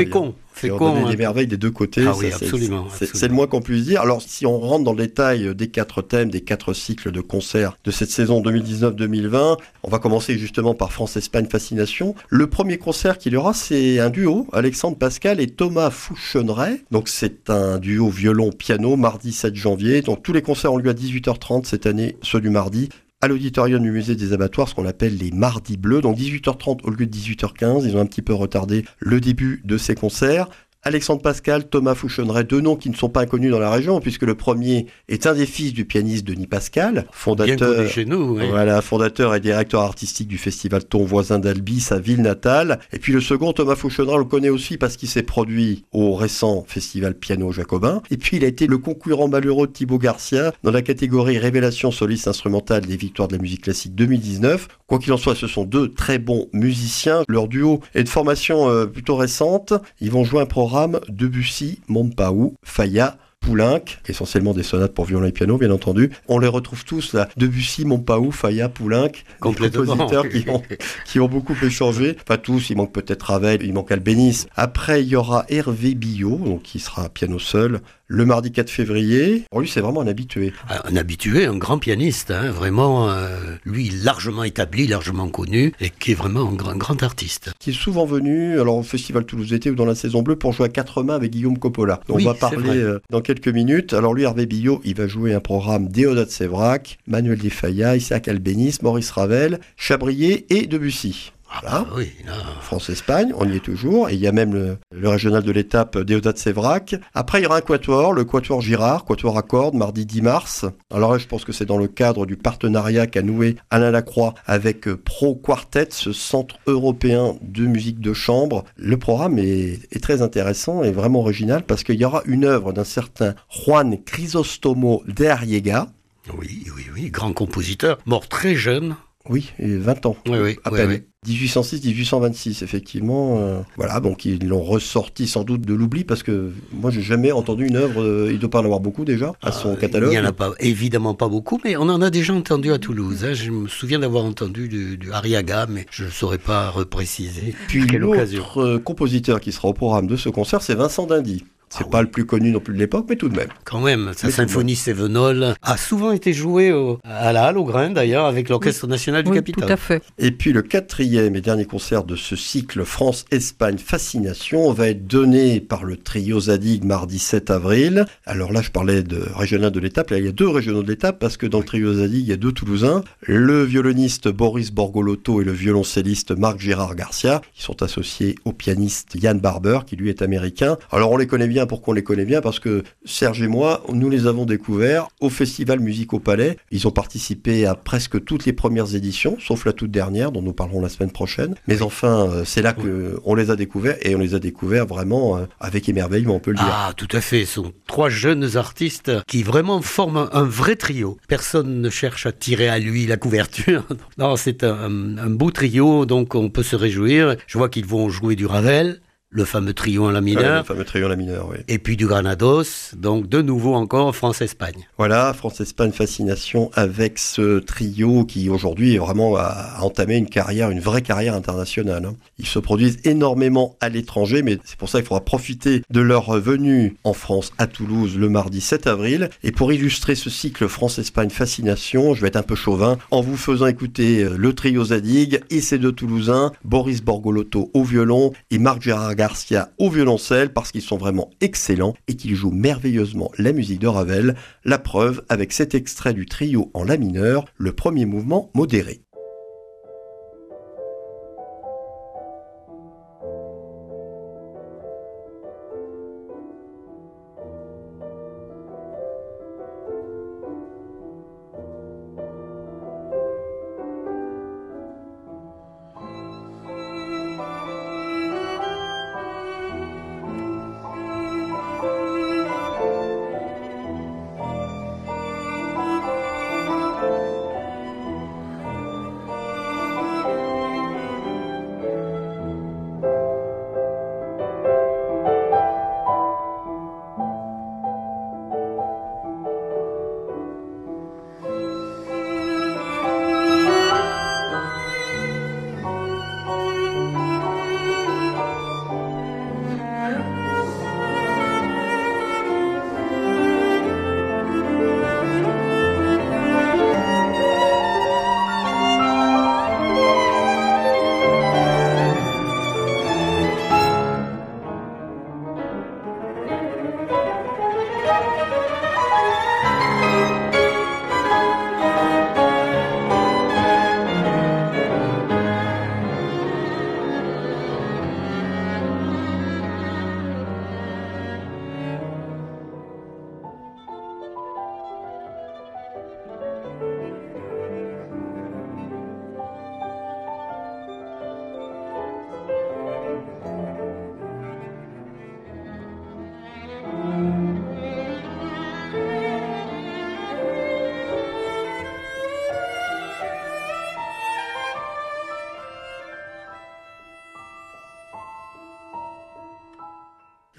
C'est qui ont con, donné hein. des merveilles des deux côtés. Ah ça, oui, c'est- absolument, c'est- absolument. C'est le moins qu'on puisse dire. Alors, si on rentre dans le détail des quatre thèmes, des quatre cycles de concerts de cette saison deux mille dix-neuf deux mille vingt, on va commencer justement par France-Espagne Fascination. Le premier concert qu'il y aura, c'est un duo, Alexandre Pascal et Thomas Fouchonneret. Donc, c'est un duo violon-piano, mardi sept janvier. Donc, tous les concerts ont lieu à dix-huit heures trente cette année, ceux du mardi, à l'auditorium du musée des abattoirs, ce qu'on appelle les mardis bleus. Donc dix-huit heures trente au lieu de dix-huit heures quinze. Ils ont un petit peu retardé le début de ces concerts. Alexandre Pascal, Thomas Fouchonneret, deux noms qui ne sont pas inconnus dans la région, puisque le premier est un des fils du pianiste Denis Pascal, fondateur, Bien connu chez nous. Oui. voilà, fondateur et directeur artistique du festival Ton Voisin d'Albi, sa ville natale. Et puis le second, Thomas Fouchonneret, on le connaît aussi parce qu'il s'est produit au récent festival Piano Jacobin. Et puis il a été le concurrent malheureux de Thibaut Garcia dans la catégorie Révélation soliste instrumentale des victoires de la musique classique deux mille dix-neuf. Quoi qu'il en soit, ce sont deux très bons musiciens. Leur duo est de formation euh, plutôt récente. Ils vont jouer un programme Debussy, Montpaou, Faya, Poulenc, essentiellement des sonates pour violon et piano, bien entendu. On les retrouve tous là, Debussy, Montpaou, Faya, Poulenc, des Complètement. compositeurs qui ont, qui ont beaucoup échangé. Pas tous, il manque peut-être Ravel, il manque Albéniz. Après, il y aura Hervé Billot, donc qui sera piano seul, le mardi quatre février. Pour lui, c'est vraiment un habitué. Un habitué, un grand pianiste, hein, vraiment, euh, lui, largement établi, largement connu, et qui est vraiment un grand, grand artiste. Qui est souvent venu, alors au Festival Toulouse Été ou dans la Saison Bleue, pour jouer à quatre mains avec Guillaume Coppola. Donc Oui, on va c'est parler vrai. euh, dans quelques minutes. Alors lui, Hervé Billot, il va jouer un programme Déodat Sévrac, Manuel de Falla, Isaac Albéniz, Maurice Ravel, Chabrier et Debussy. Voilà. Ah oui, là. France-Espagne, on y est toujours, et il y a même le, le régional de l'étape Déodat Sévrac. Après, il y aura un quatuor, le quatuor Girard, quatuor à cordes, mardi dix mars. Alors là, je pense que c'est dans le cadre du partenariat qu'a noué Alain Lacroix avec Pro Quartet, ce centre européen de musique de chambre. Le programme est, est très intéressant et vraiment original parce qu'il y aura une œuvre d'un certain Juan Crisóstomo de Arriaga. Oui, oui, oui, grand compositeur, mort très jeune. Oui, et vingt ans, Oui, oui, à oui, peine. oui. dix-huit cent six dix-huit cent vingt-six, effectivement. euh, voilà, donc ils l'ont ressorti sans doute de l'oubli parce que moi, j'ai jamais entendu une œuvre, euh, il doit pas en avoir beaucoup déjà, à son Euh, catalogue. Il n'y en a pas, évidemment pas beaucoup, mais on en a déjà entendu à Toulouse. Hein. Je me souviens d'avoir entendu du, du Arriaga, mais je ne saurais pas repréciser. Puis à quelle occasion. l'autre euh, compositeur qui sera au programme de ce concert, c'est Vincent Dindy. C'est Ah pas oui. le plus connu non plus de l'époque, mais tout de même. Quand même, sa Mais symphonie Cévenol a souvent été jouée au- à la Halle au Grain, d'ailleurs, avec l'Orchestre national du Oui, Capitole. tout à fait. Et puis le quatrième et dernier concert de ce cycle France-Espagne Fascination va être donné par le trio Zadig mardi sept avril. Alors là, je parlais de régional de l'étape. Là, il y a deux régionaux de l'étape parce que dans le trio Zadig, il y a deux Toulousains. Le violoniste Boris Borgolotto et le violoncelliste Marc Gérard Garcia, qui sont associés au pianiste Yann Barber, qui lui est américain. Alors on les connaît bien. Pourquoi on les connaît bien? Parce que Serge et moi, nous les avons découverts au Festival Musique au Palais. Ils ont participé à presque toutes les premières éditions, sauf la toute dernière, dont nous parlerons la semaine prochaine. Mais enfin, euh, c'est là qu'on les a découverts, et on les a découverts vraiment euh, avec émerveillement, on peut le dire. Ah, tout à fait. Ce sont trois jeunes artistes qui vraiment forment un, un vrai trio. Personne ne cherche à tirer à lui la couverture. Non, c'est un, un beau trio, donc on peut se réjouir. Je vois qu'ils vont jouer du Ravel, le fameux trio en la Ouais, mineure, le fameux trio en la mineure, oui. et puis du Granados. Donc de nouveau encore France-Espagne. Voilà, France-Espagne Fascination avec ce trio qui aujourd'hui est vraiment a, a entamé une carrière, une vraie carrière internationale. hein. Ils se produisent énormément à l'étranger, mais c'est pour ça qu'il faudra profiter de leur venue en France, à Toulouse, le mardi sept avril. Et pour illustrer ce cycle France-Espagne Fascination, je vais être un peu chauvin, en vous faisant écouter le trio Zadig et ses deux Toulousains, Boris Borgolotto au violon et Marc Gérard Garcia au violoncelle, parce qu'ils sont vraiment excellents et qu'ils jouent merveilleusement la musique de Ravel. La preuve avec cet extrait du trio en la mineur, le premier mouvement modéré.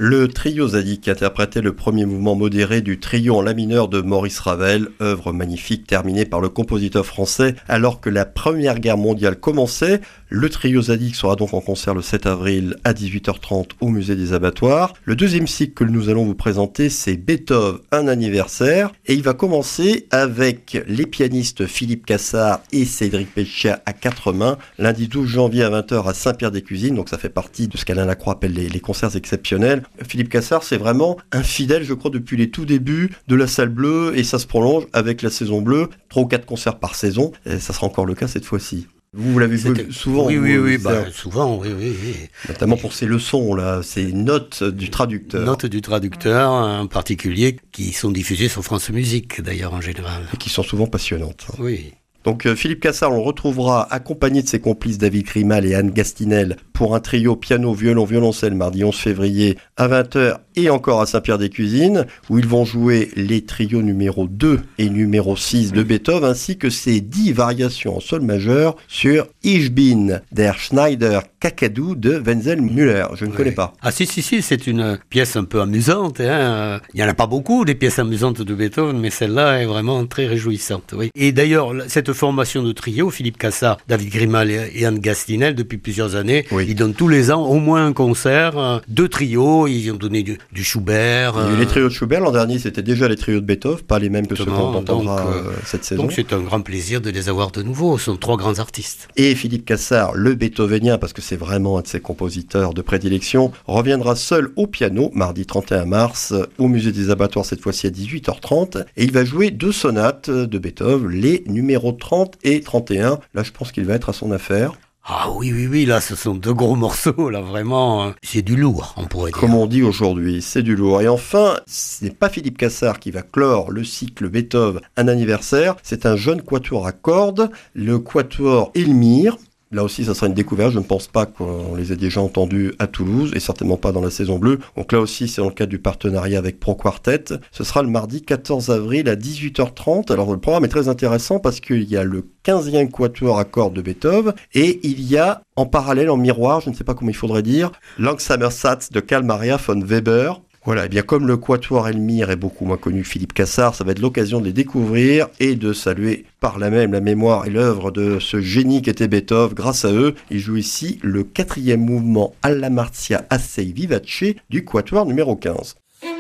Le trio Zadig interprétait le premier mouvement modéré du trio en la mineur de Maurice Ravel, œuvre magnifique terminée par le compositeur français alors que la Première Guerre mondiale commençait. Le trio Zadig sera donc en concert le sept avril à dix-huit heures trente au Musée des Abattoirs. Le deuxième cycle que nous allons vous présenter, c'est Beethoven, un anniversaire, et il va commencer avec les pianistes Philippe Cassard et Cédric Péchia à quatre mains, lundi douze janvier à vingt heures à Saint-Pierre-des-Cuisines, donc ça fait partie de ce qu'Alain Lacroix appelle les, les concerts exceptionnels. Philippe Cassard, c'est vraiment un fidèle, je crois, depuis les tout débuts de la Salle Bleue, et ça se prolonge avec la saison bleue, trois ou quatre concerts par saison, et ça sera encore le cas cette fois-ci. Vous, vous l'avez vu souvent. Oui, oui, vous, oui, bah, souvent, oui, oui, oui. Notamment pour ces leçons, là, ces notes du traducteur. Notes du traducteur, en particulier, qui sont diffusées sur France Musique, d'ailleurs, en général. Et qui sont souvent passionnantes. Oui. Donc euh, Philippe Cassard, on le retrouvera accompagné de ses complices David Grimal et Anne Gastinel pour un trio piano, violon, violoncelle mardi onze février à vingt heures et encore à Saint-Pierre-des-Cuisines où ils vont jouer les trios numéro deux et numéro six de Beethoven ainsi que ses dix variations en sol majeur sur Ich bin der Schneider Kakadu de Wenzel Müller. Je ne oui. connais pas. Ah si, si, si, c'est une pièce un peu amusante. Hein. Il n'y en a pas beaucoup des pièces amusantes de Beethoven, mais celle-là est vraiment très réjouissante. Oui. Et d'ailleurs, cette formation de trio, Philippe Cassard, David Grimal et Anne Gastinel, depuis plusieurs années, oui. ils donnent tous les ans au moins un concert, deux trios, ils ont donné du, du Schubert. Il y a eu les trios de Schubert, l'an dernier c'était déjà les trios de Beethoven, pas les mêmes que ceux qu'on entendra donc, euh, cette saison. Donc c'est un grand plaisir de les avoir de nouveau, ce sont trois grands artistes. Et Philippe Cassard, le beethovenien, parce que c'est vraiment un de ses compositeurs de prédilection, reviendra seul au piano, mardi trente et un mars, au Musée des Abattoirs, cette fois-ci à dix-huit heures trente, et il va jouer deux sonates de Beethoven, les numéros trente et trente et un. Là, je pense qu'il va être à son affaire. Ah oui, oui, oui, là, ce sont deux gros morceaux, là, vraiment, c'est du lourd, on pourrait dire. Comme on dit aujourd'hui, c'est du lourd. Et enfin, ce n'est pas Philippe Cassard qui va clore le cycle Beethoven, un anniversaire, c'est un jeune quatuor à cordes, le quatuor Elmire. Là aussi, ça sera une découverte. Je ne pense pas qu'on les ait déjà entendus à Toulouse et certainement pas dans la saison bleue. Donc là aussi, c'est dans le cadre du partenariat avec Pro Quartet. Ce sera le mardi quatorze avril à dix-huit heures trente. Alors le programme est très intéressant parce qu'il y a le quinzième quatuor à cordes de Beethoven et il y a en parallèle, en miroir, je ne sais pas comment il faudrait dire, Langsamer Satz de Carl Maria von Weber. Voilà, et bien comme le quatuor Elmire est beaucoup moins connu que Philippe Cassard, ça va être l'occasion de les découvrir et de saluer par là même la mémoire et l'œuvre de ce génie qu'était Beethoven. Grâce à eux, il joue ici le quatrième mouvement Alla Marzia Assai Vivace du quatuor numéro quinze.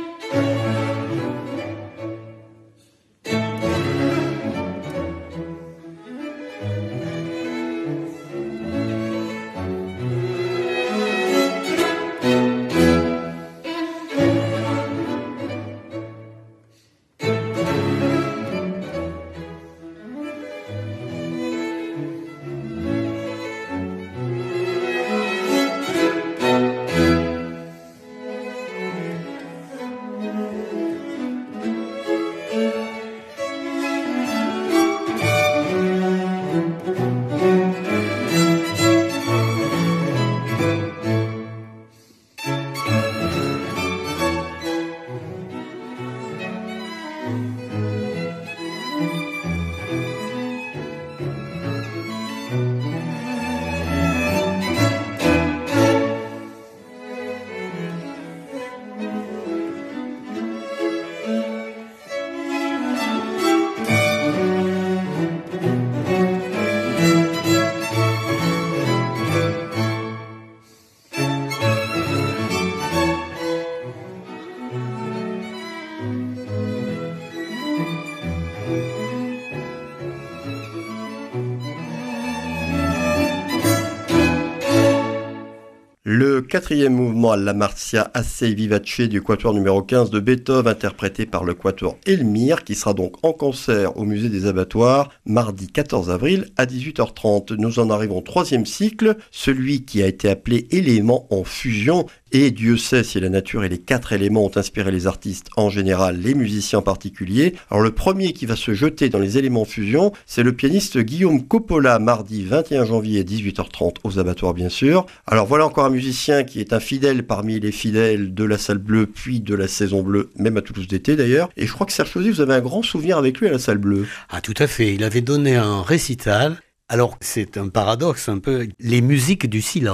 Le quatrième mouvement Alla Marzia Assai Vivace du quatuor numéro quinze de Beethoven, interprété par le quatuor Elmire, qui sera donc en concert au Musée des Abattoirs, mardi quatorze avril à dix-huit heures trente. Nous en arrivons au troisième cycle, celui qui a été appelé éléments en fusion, et Dieu sait si la nature et les quatre éléments ont inspiré les artistes en général, les musiciens en particulier. Alors le premier qui va se jeter dans les éléments en fusion, c'est le pianiste Guillaume Coppola, mardi vingt et un janvier à dix-huit heures trente aux Abattoirs bien sûr. Alors voilà encore un musicien qui est un fidèle parmi les fidèles de la Salle Bleue, puis de la saison bleue, même à Toulouse d'été d'ailleurs. Et je crois que Serge Chauzy, vous avez un grand souvenir avec lui à la Salle Bleue. Ah tout à fait, il avait donné un récital. Alors c'est un paradoxe un peu, les musiques du silence.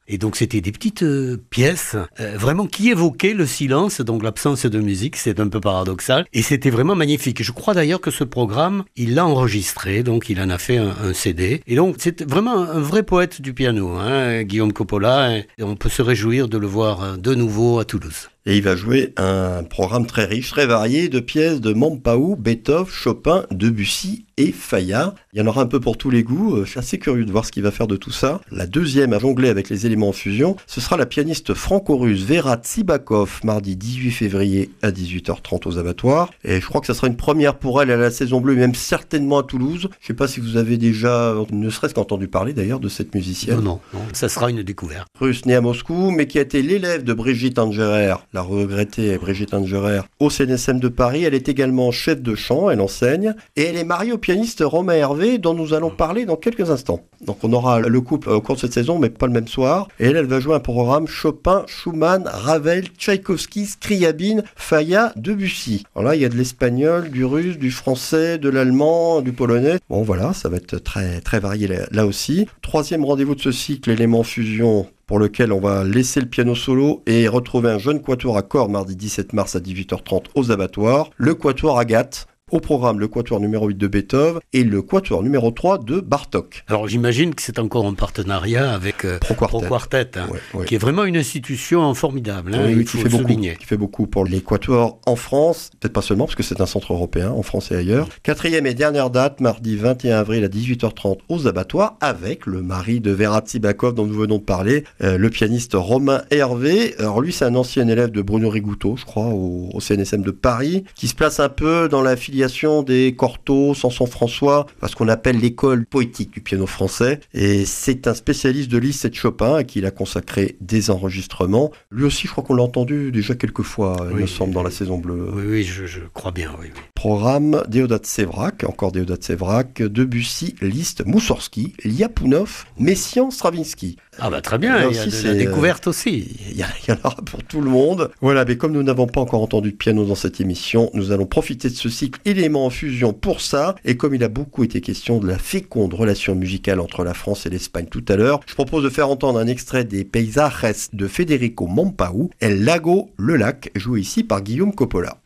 Et donc c'était des petites euh, pièces euh, vraiment qui évoquaient le silence, donc l'absence de musique, c'est un peu paradoxal. Et c'était vraiment magnifique. Je crois d'ailleurs que ce programme, il l'a enregistré, donc il en a fait un, un C D. Et donc c'est vraiment un vrai poète du piano, hein, Guillaume Coppola. Et on peut se réjouir de le voir de nouveau à Toulouse. Et il va jouer un programme très riche, très varié de pièces de Mompau, Beethoven, Chopin, Debussy et Fayard. Il y en aura un peu pour tous les goûts. Je suis assez curieux de voir ce qu'il va faire de tout ça. La deuxième à jongler avec les éléments en fusion, ce sera la pianiste franco-russe Vera Tsibakov, mardi dix-huit février à dix-huit heures trente aux abattoirs. Et je crois que ça sera une première pour elle à la Saison Bleue, même certainement à Toulouse. Je ne sais pas si vous avez déjà, ne serait-ce qu'entendu parler d'ailleurs de cette musicienne. Non, non, non, ça sera une découverte. Russe née à Moscou, mais qui a été l'élève de Brigitte Angerer, la regrettée Brigitte Angerer, au C N S M de Paris. Elle est également chef de chant, elle enseigne, et elle est mariée au pianiste Romain Hervé, dont nous allons parler dans quelques instants. Donc on aura le couple au cours de cette saison, mais pas le même soir. Et elle, elle va jouer un programme Chopin, Schumann, Ravel, Tchaïkovski, Scriabine, Fayard, Debussy. Alors là, il y a de l'espagnol, du russe, du français, de l'allemand, du polonais. Bon voilà, ça va être très, très varié là, là aussi. Troisième rendez-vous de ce cycle, élément fusion, pour lequel on va laisser le piano solo et retrouver un jeune quatuor à cordes mardi dix-sept mars à dix-huit heures trente aux abattoirs. Le quatuor Agathe. Au programme, le quatuor numéro huit de Beethoven et le quatuor numéro trois de Bartók. Alors j'imagine que c'est encore en partenariat avec euh, Pro Quartet, Pro Quartet hein, ouais, ouais. qui est vraiment une institution formidable. Hein, oui, il oui, faut qui, fait le beaucoup, souligner. qui fait beaucoup pour les quatuors en France, peut-être pas seulement parce que c'est un centre européen, en France et ailleurs. Quatrième et dernière date, mardi vingt et un avril à dix-huit heures trente aux abattoirs, avec le mari de Vera Tsibakov dont nous venons de parler, euh, le pianiste Romain Hervé. Alors lui, c'est un ancien élève de Bruno Rigouteau, je crois, au, au C N S M de Paris, qui se place un peu dans la filiation des Cortot, Sanson-François, ce qu'on appelle l'école poétique du piano français. Et c'est un spécialiste de Liszt et de Chopin à qui il a consacré des enregistrements. Lui aussi, je crois qu'on l'a entendu déjà quelques fois, oui, il me semble, dans la Saison Bleue. Oui, oui, je, je crois bien, oui, oui. Programme Déodat Sévrac, encore Déodat Sévrac, Debussy, Liszt, Moussorgsky, Lyapunov, Messiaen, Stravinsky. Ah bah très bien, là il y a aussi, de la découverte aussi. Il y, y en aura pour tout le monde. Voilà, mais comme nous n'avons pas encore entendu de piano dans cette émission, nous allons profiter de ce cycle éléments en fusion pour ça. Et comme il a beaucoup été question de la féconde relation musicale entre la France et l'Espagne tout à l'heure, je propose de faire entendre un extrait des Paisajes de Federico Mompau, El Lago, le lac, joué ici par Guillaume Coppola.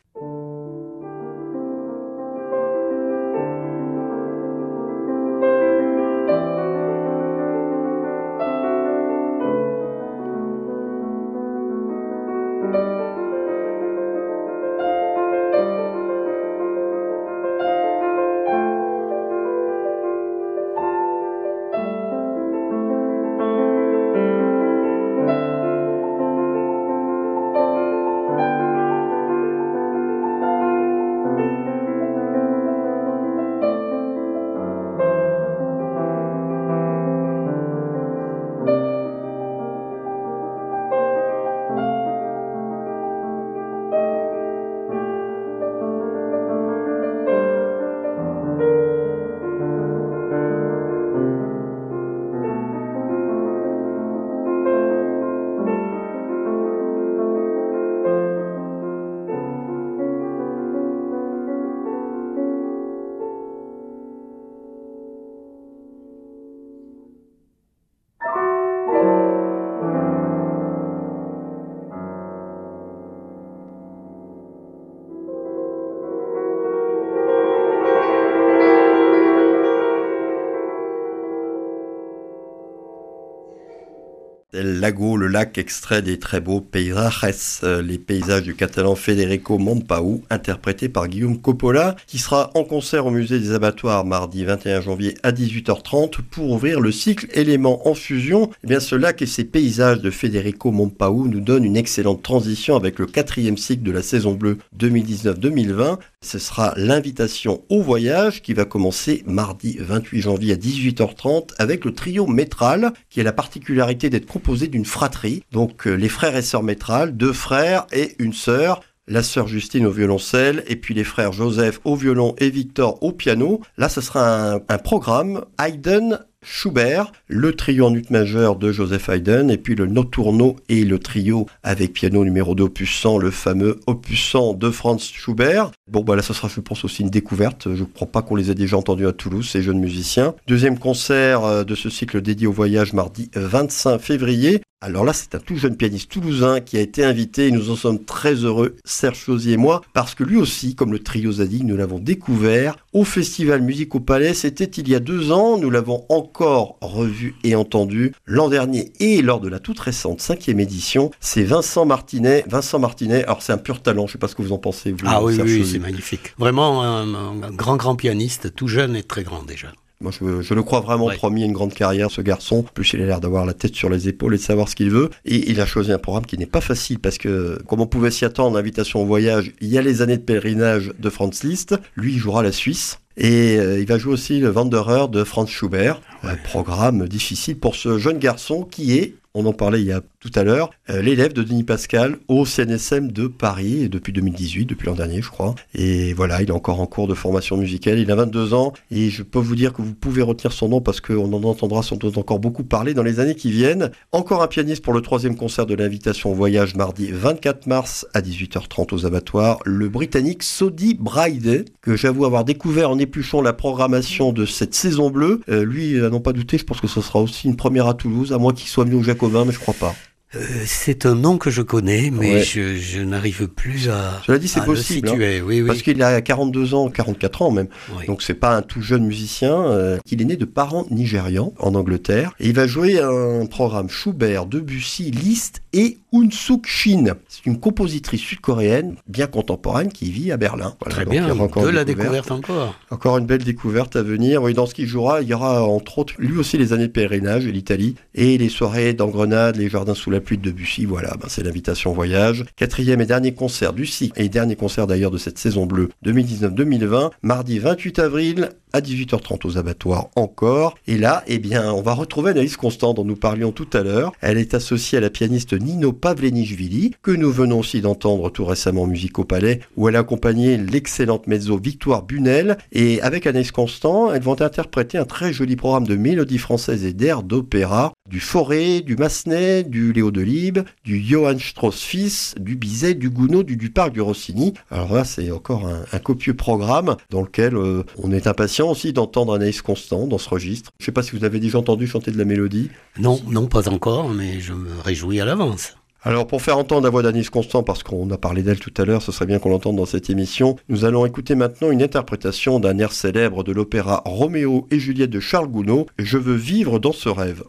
El Lago, le lac, extrait des très beaux Paisajes, euh, les paysages du catalan Federico Mompau, interprété par Guillaume Coppola, qui sera en concert au musée des abattoirs mardi vingt et un janvier à dix-huit heures trente pour ouvrir le cycle éléments en fusion. Eh bien, ce lac et ses paysages de Federico Mompau nous donnent une excellente transition avec le quatrième cycle de la Saison Bleue deux mille dix-neuf deux mille vingt. Ce sera l'invitation au voyage qui va commencer mardi vingt-huit janvier à dix-huit heures trente avec le trio Métral, qui a la particularité d'être composé d'une fratrie. Donc euh, les frères et sœurs Métral, deux frères et une sœur. La sœur Justine au violoncelle et puis les frères Joseph au violon et Victor au piano. Là, ce sera un, un programme Haydn, Schubert, le trio en ut majeur de Joseph Haydn et puis le Notturno et le trio avec piano numéro deux opus cent, le fameux opus cent de Franz Schubert. Bon, bah là, ce sera, je pense, aussi une découverte. Je ne crois pas qu'on les ait déjà entendus à Toulouse, ces jeunes musiciens. Deuxième concert de ce cycle dédié au voyage mardi vingt-cinq février. Alors là, c'est un tout jeune pianiste toulousain qui a été invité et nous en sommes très heureux, Serge Chauzier et moi, parce que lui aussi, comme le trio Zadig, nous l'avons découvert au Festival Musique au Palais. C'était il y a deux ans, nous l'avons encore revu et entendu l'an dernier et lors de la toute récente cinquième édition. C'est Vincent Martinet. Vincent Martinet, alors c'est un pur talent, je ne sais pas ce que vous en pensez, vous. Ah oui, Serge oui, Chauzier. c'est magnifique. Vraiment un, un grand, grand pianiste, tout jeune et très grand déjà. Moi, je, je le crois vraiment Ouais. promis à une grande carrière, ce garçon. En plus, il a l'air d'avoir la tête sur les épaules et de savoir ce qu'il veut. Et il a choisi un programme qui n'est pas facile parce que, comme on pouvait s'y attendre, l'invitation au voyage, il y a les années de pèlerinage de Franz Liszt. Lui, il jouera la Suisse. Et euh, il va jouer aussi le Wanderer de Franz Schubert. Un programme difficile pour ce jeune garçon qui est, on en parlait il y a tout à l'heure, euh, l'élève de Denis Pascal au C N S M de Paris depuis deux mille dix-huit, depuis l'an dernier je crois. Et voilà, il est encore en cours de formation musicale, il a vingt-deux ans et je peux vous dire que vous pouvez retenir son nom parce qu'on en entendra sans doute encore beaucoup parler dans les années qui viennent. Encore un pianiste pour le troisième concert de l'invitation au voyage mardi vingt-quatre mars à dix-huit heures trente aux abattoirs, le Britannique Sodie Bridey, que j'avoue avoir découvert en épluchant la programmation de cette saison bleue. Euh, lui, à n'en pas douter, je pense que ce sera aussi une première à Toulouse, à moins qu'il soit venu au Jacobin, mais je crois pas. Euh, c'est un nom que je connais, mais Ouais. je, je n'arrive plus à, Cela dit, c'est à possible, le situer. Oui, oui. Parce qu'il a quarante-deux ans, quarante-quatre ans même. Oui. Donc c'est pas un tout jeune musicien. Euh, il est né de parents nigérians en Angleterre. Et il va jouer un programme Schubert, Debussy, Liszt et Unsuk Shin. C'est une compositrice sud-coréenne bien contemporaine qui vit à Berlin. Voilà, Très donc il y bien, aura encore de une la découverte encore. Encore une belle découverte à venir. Oui, dans ce qu'il jouera, il y aura entre autres lui aussi les années de pèlerinage et l'Italie et les soirées d'Engrenade, les jardins sous la pluie de Debussy. Voilà, ben c'est l'invitation voyage. Quatrième et dernier concert du cycle et dernier concert d'ailleurs de cette saison bleue deux mille dix-neuf deux mille vingt, mardi vingt-huit avril à dix-huit heures trente aux abattoirs encore. Et là, eh bien, on va retrouver Anaïs Constant dont nous parlions tout à l'heure. Elle est associée à la pianiste Nino Pavlenichvili, que nous venons aussi d'entendre tout récemment en Musique au Palais, où elle a accompagné l'excellente mezzo Victoire Bunel. Et avec Anaïs Constant, elles vont interpréter un très joli programme de mélodies françaises et d'airs d'opéra, du Fauré, du Massenet, du Léo Delibes, du Johann Strauss fils, du Bizet, du Gounod, du Duparc, du Rossini. Alors là, c'est encore un, un copieux programme dans lequel euh, on est impatient aussi d'entendre Anaïs Constant dans ce registre. Je ne sais pas si vous avez déjà entendu chanter de la mélodie. Non, non, pas encore, mais je me réjouis à l'avance. Alors pour faire entendre la voix d'Anaïs Constant, parce qu'on a parlé d'elle tout à l'heure, ce serait bien qu'on l'entende dans cette émission, nous allons écouter maintenant une interprétation d'un air célèbre de l'opéra Roméo et Juliette de Charles Gounod, Je veux vivre dans ce rêve.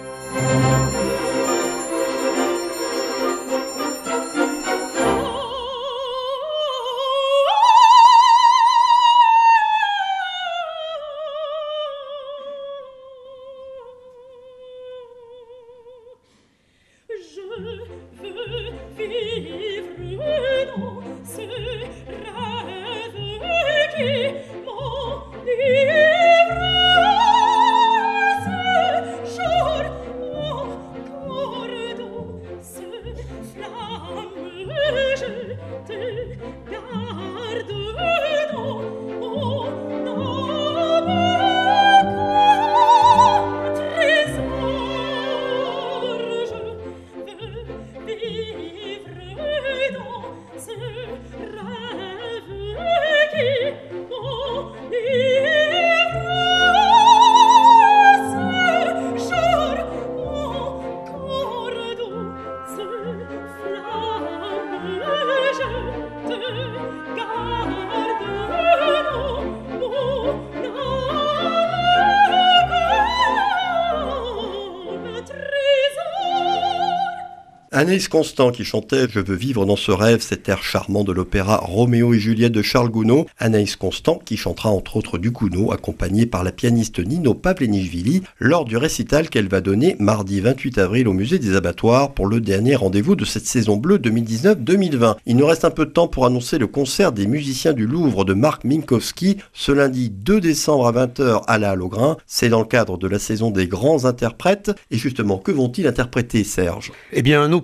Anaïs Constant qui chantait « Je veux vivre dans ce rêve », cet air charmant de l'opéra Roméo et Juliette de Charles Gounod. Anaïs Constant qui chantera entre autres du Gounod, accompagnée par la pianiste Nino Pavlenichvili lors du récital qu'elle va donner mardi vingt-huit avril au Musée des Abattoirs pour le dernier rendez-vous de cette saison bleue deux mille dix-neuf deux mille vingt. Il nous reste un peu de temps pour annoncer le concert des musiciens du Louvre de Marc Minkowski ce lundi deux décembre à vingt heures à la Halle aux Grains. C'est dans le cadre de la saison des grands interprètes. Et justement, que vont-ils interpréter, Serge ? Eh bien, un opéra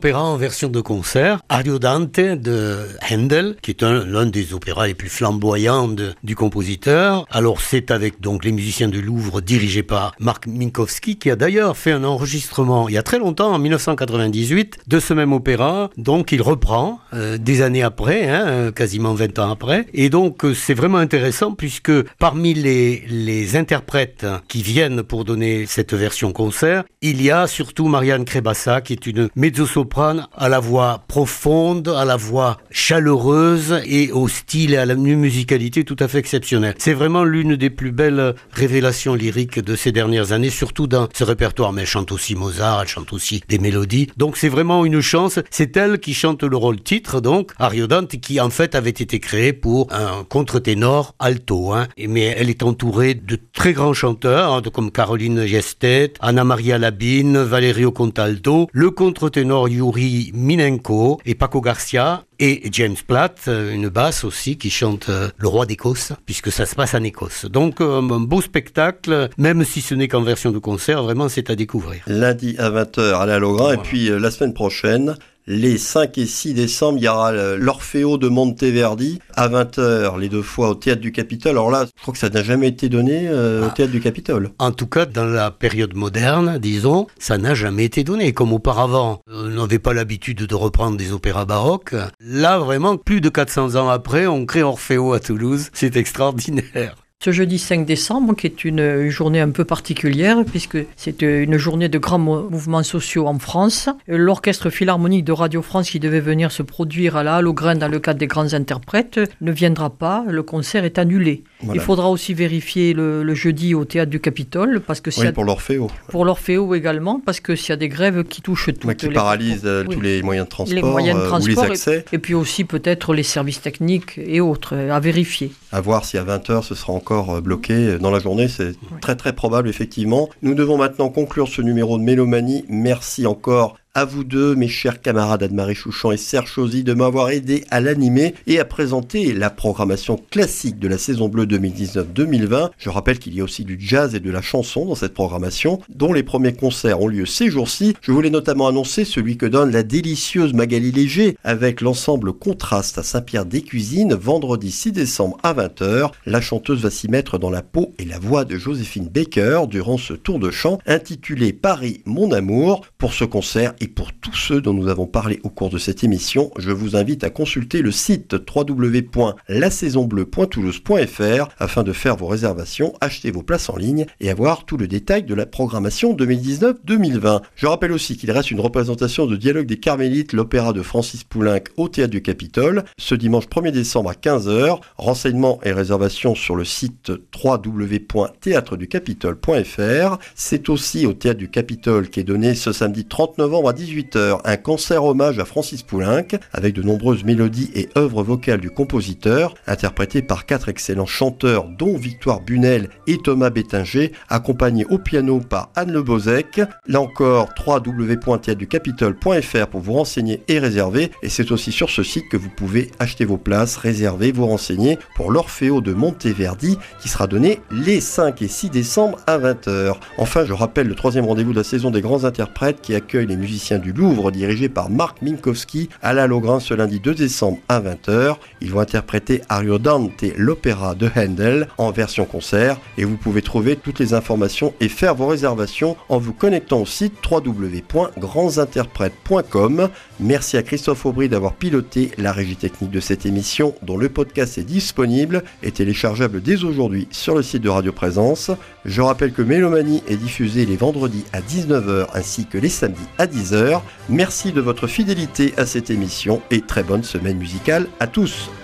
opéra en version de concert, Ariodante de Handel, qui est un, l'un des opéras les plus flamboyants de, du compositeur. Alors c'est avec donc les musiciens du Louvre dirigés par Marc Minkowski, qui a d'ailleurs fait un enregistrement il y a très longtemps, en dix-neuf cent quatre-vingt-dix-huit, de ce même opéra. Donc il reprend euh, des années après, hein, quasiment vingt ans après. Et donc euh, c'est vraiment intéressant puisque parmi les, les interprètes qui viennent pour donner cette version concert, il y a surtout Marianne Crébassa, qui est une mezzo-soprane à la voix profonde, à la voix chaleureuse et au style et à la musicalité tout à fait exceptionnelle. C'est vraiment l'une des plus belles révélations lyriques de ces dernières années, surtout dans ce répertoire. Mais elle chante aussi Mozart, elle chante aussi des mélodies. Donc c'est vraiment une chance. C'est elle qui chante le rôle titre, donc, Ariodante, qui en fait avait été créée pour un contre-ténor alto. Hein. Mais elle est entourée de très grands chanteurs, hein, comme Caroline Gestet, Anna Maria Labine, Valerio Contaldo, le contre-ténor Yuri Minenko et Paco Garcia, et James Platt, une basse aussi, qui chante euh, le roi d'Écosse, puisque ça se passe en Écosse. Donc euh, un beau spectacle, même si ce n'est qu'en version de concert, vraiment c'est à découvrir. Lundi à vingt heures à la Logran, voilà. Et puis euh, la semaine prochaine, les cinq et six décembre, il y aura l'Orfeo de Monteverdi à vingt heures, les deux fois au Théâtre du Capitole. Alors là, je crois que ça n'a jamais été donné euh, ah. au Théâtre du Capitole. En tout cas, dans la période moderne, disons, ça n'a jamais été donné. Comme auparavant, on n'avait pas l'habitude de reprendre des opéras baroques. Là, vraiment, plus de quatre cents ans après, on crée Orfeo à Toulouse. C'est extraordinaire. Ce jeudi cinq décembre, qui est une journée un peu particulière, puisque c'est une journée de grands mouvements sociaux en France. L'Orchestre Philharmonique de Radio France, qui devait venir se produire à la Halle aux Grains dans le cadre des grands interprètes, ne viendra pas. Le concert est annulé. Voilà. Il faudra aussi vérifier le, le jeudi au Théâtre du Capitole. Parce que oui, a, pour l'Orfeo. Pour l'Orfeo également, parce que s'il y a des grèves qui touchent toutes ouais, qui les... paralysent euh, oui. tous les moyens de transport, les moyens de transport euh, ou les accès. Et, et puis aussi peut-être les services techniques et autres, à vérifier. À voir si à vingt heures, ce sera encore bloqué dans la journée, c'est oui. très très probable effectivement. Nous devons maintenant conclure ce numéro de Mélomanie. Merci encore à vous deux, mes chers camarades Anne-Marie Chouchan et Serge Chauzy, de m'avoir aidé à l'animer et à présenter la programmation classique de la saison bleue deux mille dix-neuf deux mille vingt. Je rappelle qu'il y a aussi du jazz et de la chanson dans cette programmation, dont les premiers concerts ont lieu ces jours-ci. Je voulais notamment annoncer celui que donne la délicieuse Magali Léger avec l'ensemble Contraste à Saint-Pierre-des-Cuisines, vendredi six décembre à vingt heures. La chanteuse va s'y mettre dans la peau et la voix de Joséphine Baker durant ce tour de chant intitulé Paris, mon amour. Pour ce concert, et pour tous ceux dont nous avons parlé au cours de cette émission, je vous invite à consulter le site w w w point la saison bleue point toulouse point f r afin de faire vos réservations, acheter vos places en ligne et avoir tout le détail de la programmation deux mille dix-neuf deux mille vingt. Je rappelle aussi qu'il reste une représentation de Dialogue des Carmélites, l'opéra de Francis Poulenc au Théâtre du Capitole, ce dimanche premier décembre à quinze heures. Renseignements et réservations sur le site w w w point théâtre du capitole point f r. C'est aussi au Théâtre du Capitole qui est donné ce samedi trente novembre à dix-huit heures un concert hommage à Francis Poulenc avec de nombreuses mélodies et œuvres vocales du compositeur, interprétées par quatre excellents chanteurs dont Victoire Bunel et Thomas Bettinger, accompagnés au piano par Anne Le Bozec. Là encore, w w w point théâtre du capitole point f r pour vous renseigner et réserver. Et c'est aussi sur ce site que vous pouvez acheter vos places, réserver, vous renseigner pour l'Orfeo de Monteverdi qui sera donné les cinq et six décembre à vingt heures. Enfin, je rappelle le troisième rendez-vous de la saison des grands interprètes qui accueille les musiciens du Louvre dirigés par Marc Minkowski à la Logran ce lundi deux décembre à vingt heures. Ils vont interpréter Ariodante, l'opéra de Handel en version concert et vous pouvez trouver toutes les informations et faire vos réservations en vous connectant au site w w w point grands interprètes point com. Merci à Christophe Aubry d'avoir piloté la régie technique de cette émission dont le podcast est disponible et téléchargeable dès aujourd'hui sur le site de Radio Présence. Je rappelle que Mélomanie est diffusée les vendredis à dix-neuf heures ainsi que les samedis à dix heures. Merci de votre fidélité à cette émission et très bonne semaine musicale à tous.